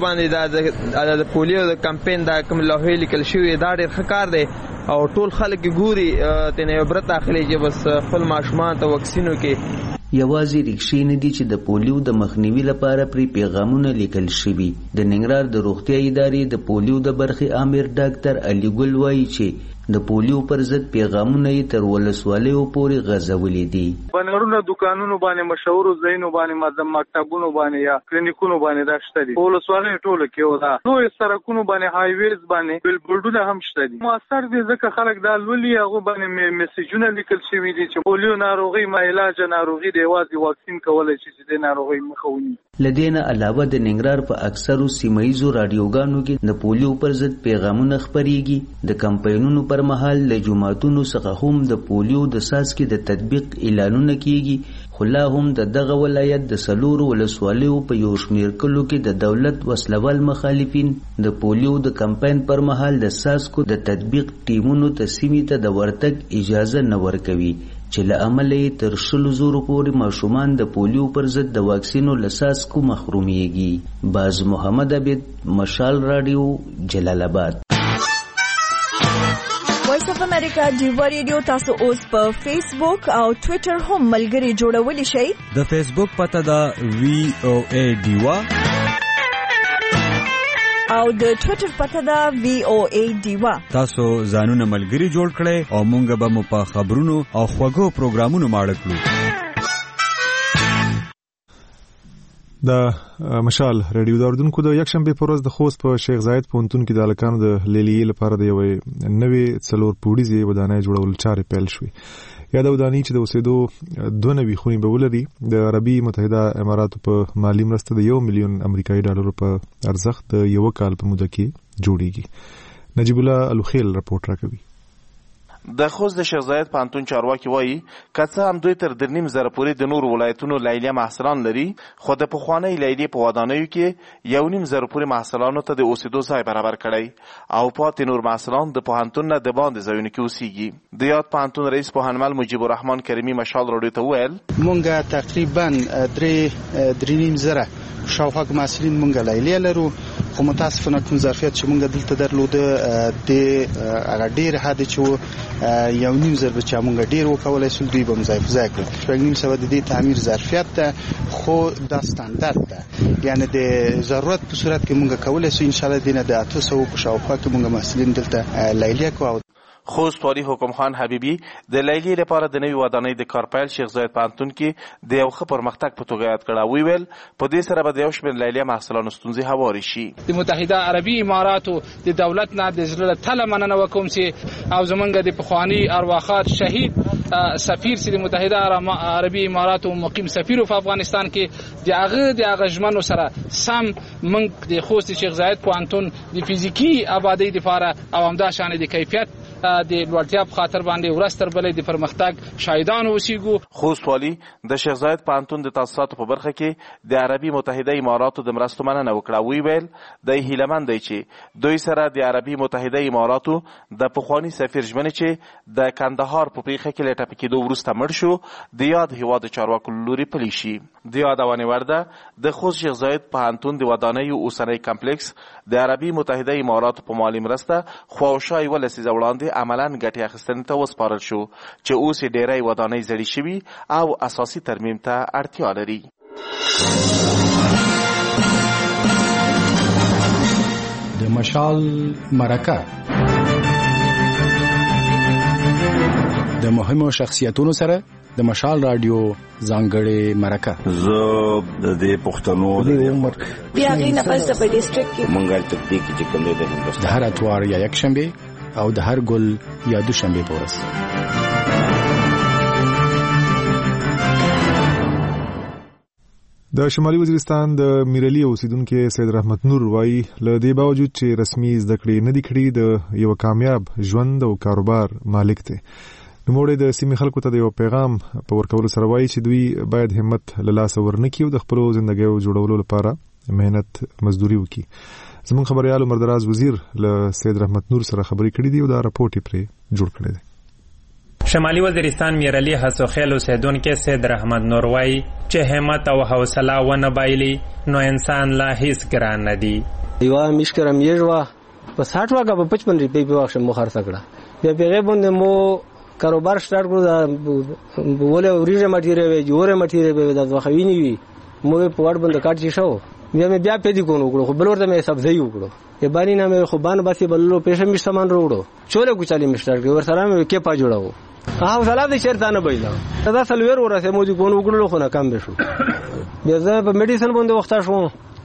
باندې د پولیو د کمپین د کوم لوحې لیکل شوي دا ډېر ښه کار دی او ټول خلک ګوري ترې یو عبرت اخلي چې بس خپل ماشومان ته واکسینو کې. یوازې ریکشې نه دي چې د پولیو د مخنیوي لپاره پرې پیغامونه لیکل شوي. د ننګرهار د روغتیا ادارې د پولیو د برخې امیر ډاکټر علي ګل وایي چې د پولیو پر ضد پیغامونه یې تر ولسوالیو پورې غځولي دي. بنرونه دکانونو باندې مشهورو ځایونو باندې مکتبونو باندې یا کلینیکونو باندې دا شته دي. ولسوالیو ټوله کې و دا نو سړکونو باندې هایویز باندې بیلبورډونه هم شته دي. موثر دي ځکه خلک دا لولي هغه باندې میسیجونه لیکل شوي دي چې پولیو ناروغي ما علاج ناروغي دی یوازې واکسین کولای شي چې د ناروغۍ مخه ونیسي. لدینه علاوه د ننګرهار په اکثرو سیمایزو رادیوګانو کې د پولیو پر ضد پیغامونه خپریږي. د کمپاینونو پر مهال له جماعتونو څخه هم د پولیو د ساسکي د تطبیق اعلانونه کیږي. خو لا هم د دغه ولایت د څلورو ولسوالیو په یو شمېر کلو کې د دولت وسلوال مخالفین د پولیو د کمپاین پر مهال د ساسکو د تطبیق ټیمونو ته سیمې ته د ورتګ اجازه نه ورکوي چې له امله یې تر شلو زرو پورې ماشومان د پولیو پر ضد د واکسینو له ساسکو محرومیږي. باز محمد عبید، مشال راډیو، جلال آباد. وایس اف امریکا ډیوا ریډیو تاسو اوس په فیسبوک او ټوئیټر هم ملګري جوړولی شئ. د فیسبوک پته دا وی او ای ډیوا او د ټوئیټر پته دا وی او ای ډیوا. تاسو ځانونه ملګري جوړ کړئ او مونږ به مو په خبرونو او خوږو پروګرامونو ماړه کړو. د مشال ریډیو د اردوونکو د یکشنبه په ورځ د خوست په شیخ زاید پوهنتون کې د هلکانو د لیلیې لپاره د یوې نوې څلور پوړیزې ودانۍ جوړول چارې پیل شوې. یا د ودانۍ چې د اوسېدو دوه نوي خونې به ولري د عربي متحده اماراتو په مالي مرسته د یو میلیون امریکایي ډالرو په ارزښت د یو کال په موده کې جوړیږي. نجیب الله الوخیل راپورټ راکوي. د خوست د شیخ زاید پوهنتون چارواکي وایي که څه هم دوی تر درې نیم زره پورې د نورو ولایتونو لیلیه محصلان لري خو د پخوانۍ لیلیې په ودانیو کې یو نیم زره پورې محصلانو ته د اوسېدو ځای برابر کړی او پاتې نور محصلان د پوهنتون نه د باندې ځایونو کې اوسېږي. د یاد پوهنتون رئیس پوهنمل مجیب الرحمن کریمي مشال راډیو ته وویل مونږ تقریبا درې درې نیم زره شاوخوا محصلین مونږ لیلیه لرو خو متاسفانه کوم ظرفیت چې موږ دلته درلوده د هغه ډیر حد چې یو نیم ضرب چې موږ ډیر وکولای سو دوی به مضاعف ځای کړو شپږ نیم سو د دې تعمیر ظرفیت ده خو دا ستاندرد ده یعنی د ضرورت په صورت کې موږ کولای سو ان شاء الله دینه د اته سو په شاوخوا کې موږ محصلین دلته لیلیه کوو. خوست والي حکم خان حبیبي د لیلیې لپاره د نوي ودانۍ د کارپایل شیخ زاید پوهنتون کې د یو ښه پرمختګ په توګه یاد کړه. وی ویل په دې سره به د یو شمېر لیلیه محصلانو ستونزې هوارې شي. د متحده عربي اماراتو د دولت نه د زړه تله مننه وکوم چې او زمونږ د پخواني ارواښاد شهید سفیر چې د متحده عربي اماراتو مقیم سفیر په افغانستان کې د هغه د هغه ژمنو سره سم موږ د خوست شیخ زاید پوهنتون د فزیکي آبادۍ لپاره او همدا شان د کیفیت د لوړتیا په خاطر باندې ورستر بلې د پرمختګ شاهدان اوسېږو. خوست والي د شیخ زاید پوهنتون د تاسیساتو په برخه کې د عربي متحده اماراتو د مرستو مننه وکړه. وی ویل د هیلهمند دی چې دوی سره د عربي متحده اماراتو د پخواني سفیر ژمنې چې د کندهار په پیښه کې له ټپي کېدو وروسته مړ شو د یاد هېواد چارواکو له لوري پلي شي. د یادونې وړ ده د خوست شیخ زاید پوهنتون د ودانیو اوسنی کمپلیکس د عربي متحده اماراتو په مالي مرسته خواوشا یوه لسیزه وړاندې عملاً ګټې اخیستنې ته وسپارل شو چې اوس یې ډېری ودانۍ زړې شوي او اساسي ترمیم ته اړتیا لري. د مشال مرکه د مهمو شخصیتونو سره د مشال رادیو ځانګړې مرکه. زه د دې پښتنو د عمر بیا غي نه پس په ډیسټریکټ کې مونږه تطبیق چې کوم د هندوستان د هر اتوار یا یک شنبه او د هر ګل یا دوشنبه په ورځ. د شمالي وزیرستان د میرلی اوسیدونکو سید رحمت نور وایي له دې باوجود چې رسمي زده کړې نه دي کړې د یو کامیاب ژوند او کاروبار مالک دی. نوموړی د سیمې خلکو ته د یو پیغام په ورکولو سره وایي چې دوی باید همت له لاسه ورنکړي او د خپلو زندګیو جوړولو لپاره مهنت مزدوري وکړي. زموږ خبريال عمردراز وزیر له سید رحمت نور سره خبرې کړې دي او دا راپورټ یې پرې جوړ کړی دی. شمالي وزیرستان میرلی حسوخیل اوسیدونکو سید رحمت نور وایي چې همت او حوصله ونه بایلي نو انسان لا هیڅ ګران نه دی. یوه میشکرم یې په ساठ واګه په پچپن روپۍ په واخښه مو خرڅ کړه. بیا پیغه باندې مو کاروبار سٹارټ کړو دا وله وريجه مټیره وي جوړه مټیره وي دا ځخوینی وي مو په وړ باندې کاټ شي شو بیا مې بیا پېدی کوو کړو خو بلور ته مې سبزی وکړو ی باندې نه مې خو باندې باسي بللو پېښه مې سامان وروړو چوله کوچالي مې سٹارټ کړو ور سره مې کې پا جوړاو هغه سلام دې شرطانه بایلا دا سلویر ورسه مو دي کوو کړو خو نه کم به شو بیا زه په میډیسن باندې وخت شو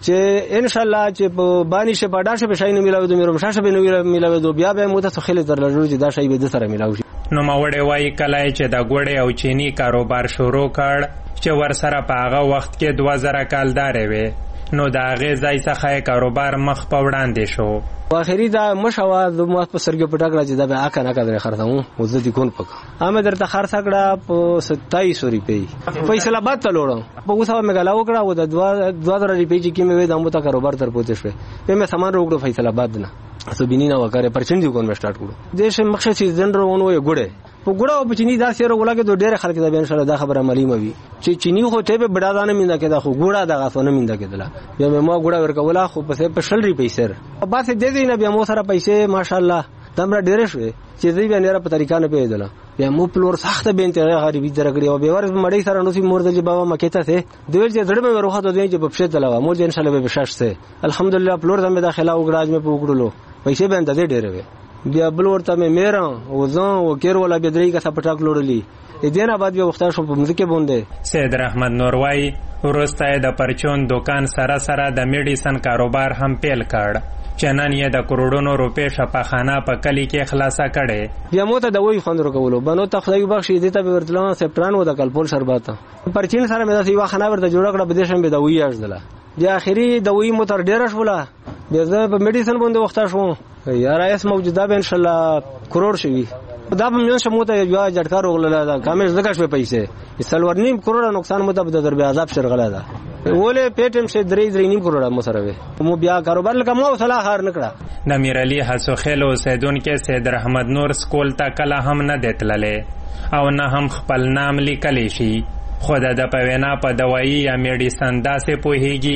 چې ان شاء الله چې باندې شه باډا شه بشاینه ملاوي د میرم شاشه به ملاوي دو بیا به مو ته خېل تر لږ چې دا شی به د سره ملاوي. نو ماوړې وایي کله چې د ګوړې او چینی کاروبار شروع کړ چې ور سره په هغه وخت کې دوه زره کالدارې وي نو د هغې ځای څخه کاروبار مخ په وړاندې شو. اخري دا مشوا د مو په سرګ پټا کړه چې دا به اکه نه کړه خرڅاو او زه دې کون پک امه درته خرڅ کړه په ستایس سو روپۍ فیصله باد ته لوړم په اوسه مې غلا وکړه او د دوه زره روپۍ چې کیمه وې د مو ته کاروبار تر پوتې شو په مې سامان وروړو فیصله باد نه سو بینینا وکړه پرچند دی کوم سٹارټ کړو دیش مخشه چې زندرونو یې ګړې په ګړه او چینی دا سره ولاګه د ډېر خلک دا به ان شاء الله دا خبره معلومه وي چې چینی خو ته به بډا دانه میندا کېدا خو ګړه دا غاسونه میندا کېدله بیا مې ما ګړه ورکولا خو په په شل ری پیسې باسه دې دې نه بیا مو سره پیسې ماشاءالله دمر ډېر شوې چې دې بیا نه په طریقه نه پیدله بیا مو پلور سخت به انتظار غریبي درګړي او به ور مړی سره نو سي مرده بابا مکه ته دوی چې زړه مې وروخه دوی چې په پښه تلوا مو ان شاء الله به بشاش سه الحمدلله پلور زمې داخله او ګراج مې پوکړلو پیسې به اندازې ډېر وي بیا بل ورته مې میرا او ځان او کیر ولا بدري کا سپټاک لوړلی دینه بعد بیا وخت شو په مځکه باندې. سید رحمت نور وایي ورسته د پرچون دکان سره سره د میډیسن کاروبار هم پیل کړ چې نن یې د کروڑونو روپې شفاخانه په کلی کې خلاصه کړي. بیا مو ته د وای خوند ورکولو بنو ته خدای بخښي دې ته به ورتلان سپټران و د کلپول شربات پرچین سره مې د یو خانه ورته جوړ کړه بده شم به د وای اجدله بیا اخري د وای موټر ډیر شوله بیا زه په میډیسن باندې وخت شو یار ایس موجوده به ان شاء الله کروڑ شي دا به مې شمو ته یو جټکار وغله دا کامل زکه شوي پیسې سلور نیم کروڑ نقصان مو ته د دربه عذاب شرغله ده ولې پیټم شه درې درې نیم کروڑ مو سره وي مو بیا کاروبار لکه مو صلاح هار نکړه. د میرلی حسوخیل اوسیدونکو سید رحمت نور سکول ته کله هم نه دتللې او نه هم خپل نام لیکلی شي خو د په وینا په دوايي یا میډیسن داسې پوهیږي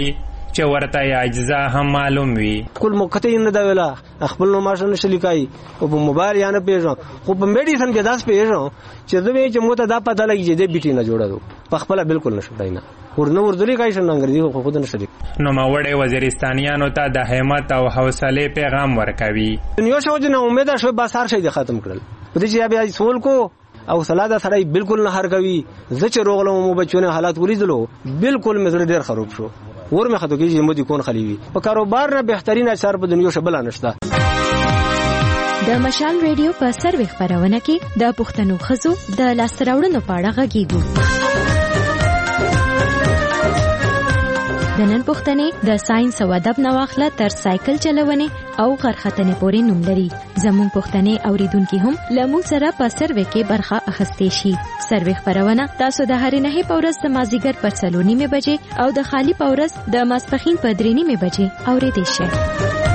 چې ورته اجزا هم معلوم وي. کول موقته نه دا ویلا خپل نو ماشن شلیکای او په موبایل یا نه پیژم خو په میډیسن کې داس پیژم چې دوی چې موته دا پته لګي چې دې بیٹی نه جوړه په خپل بالکل نشي نه ورنه ورځلې کای شنه انګریزي خو خود نه شریک. نو ماوړې وزیرستانیانو ته د همت او حوصله پیغام ورکوي. یو شو چې نه امید شو بس هر شي ختم کړل په دې چې بیا سوال کو او سلاده سړی بالکل نه هر کوي زه چې روغلم مو بچونه حالات ولیدلو بالکل مزړه ډیر خراب شو ور مې خدو کې مودي کون خلیوي په کاروبار نه بهترین اثر په دنیا شبل نشته. د مشال ریډیو په سروي خبرونه کې د پښتنو خزو د لاسراوړنو په اړه غږیږو. د نن پښتنې د ساينس او ادب نواخله تر سایکل چلونې او غرختنې پورې نوم لري. زموږ پښتنې اوریدونکو هم لمو سره په سروي کې برخه اخیستې شي. سروي خبرونه تاسو د هرې نه په ورځ د مازیګر په څلور نیمه بجې او د خالی په ورځ د ماسپخین په درې نیمه بجې اورېدئ شئ.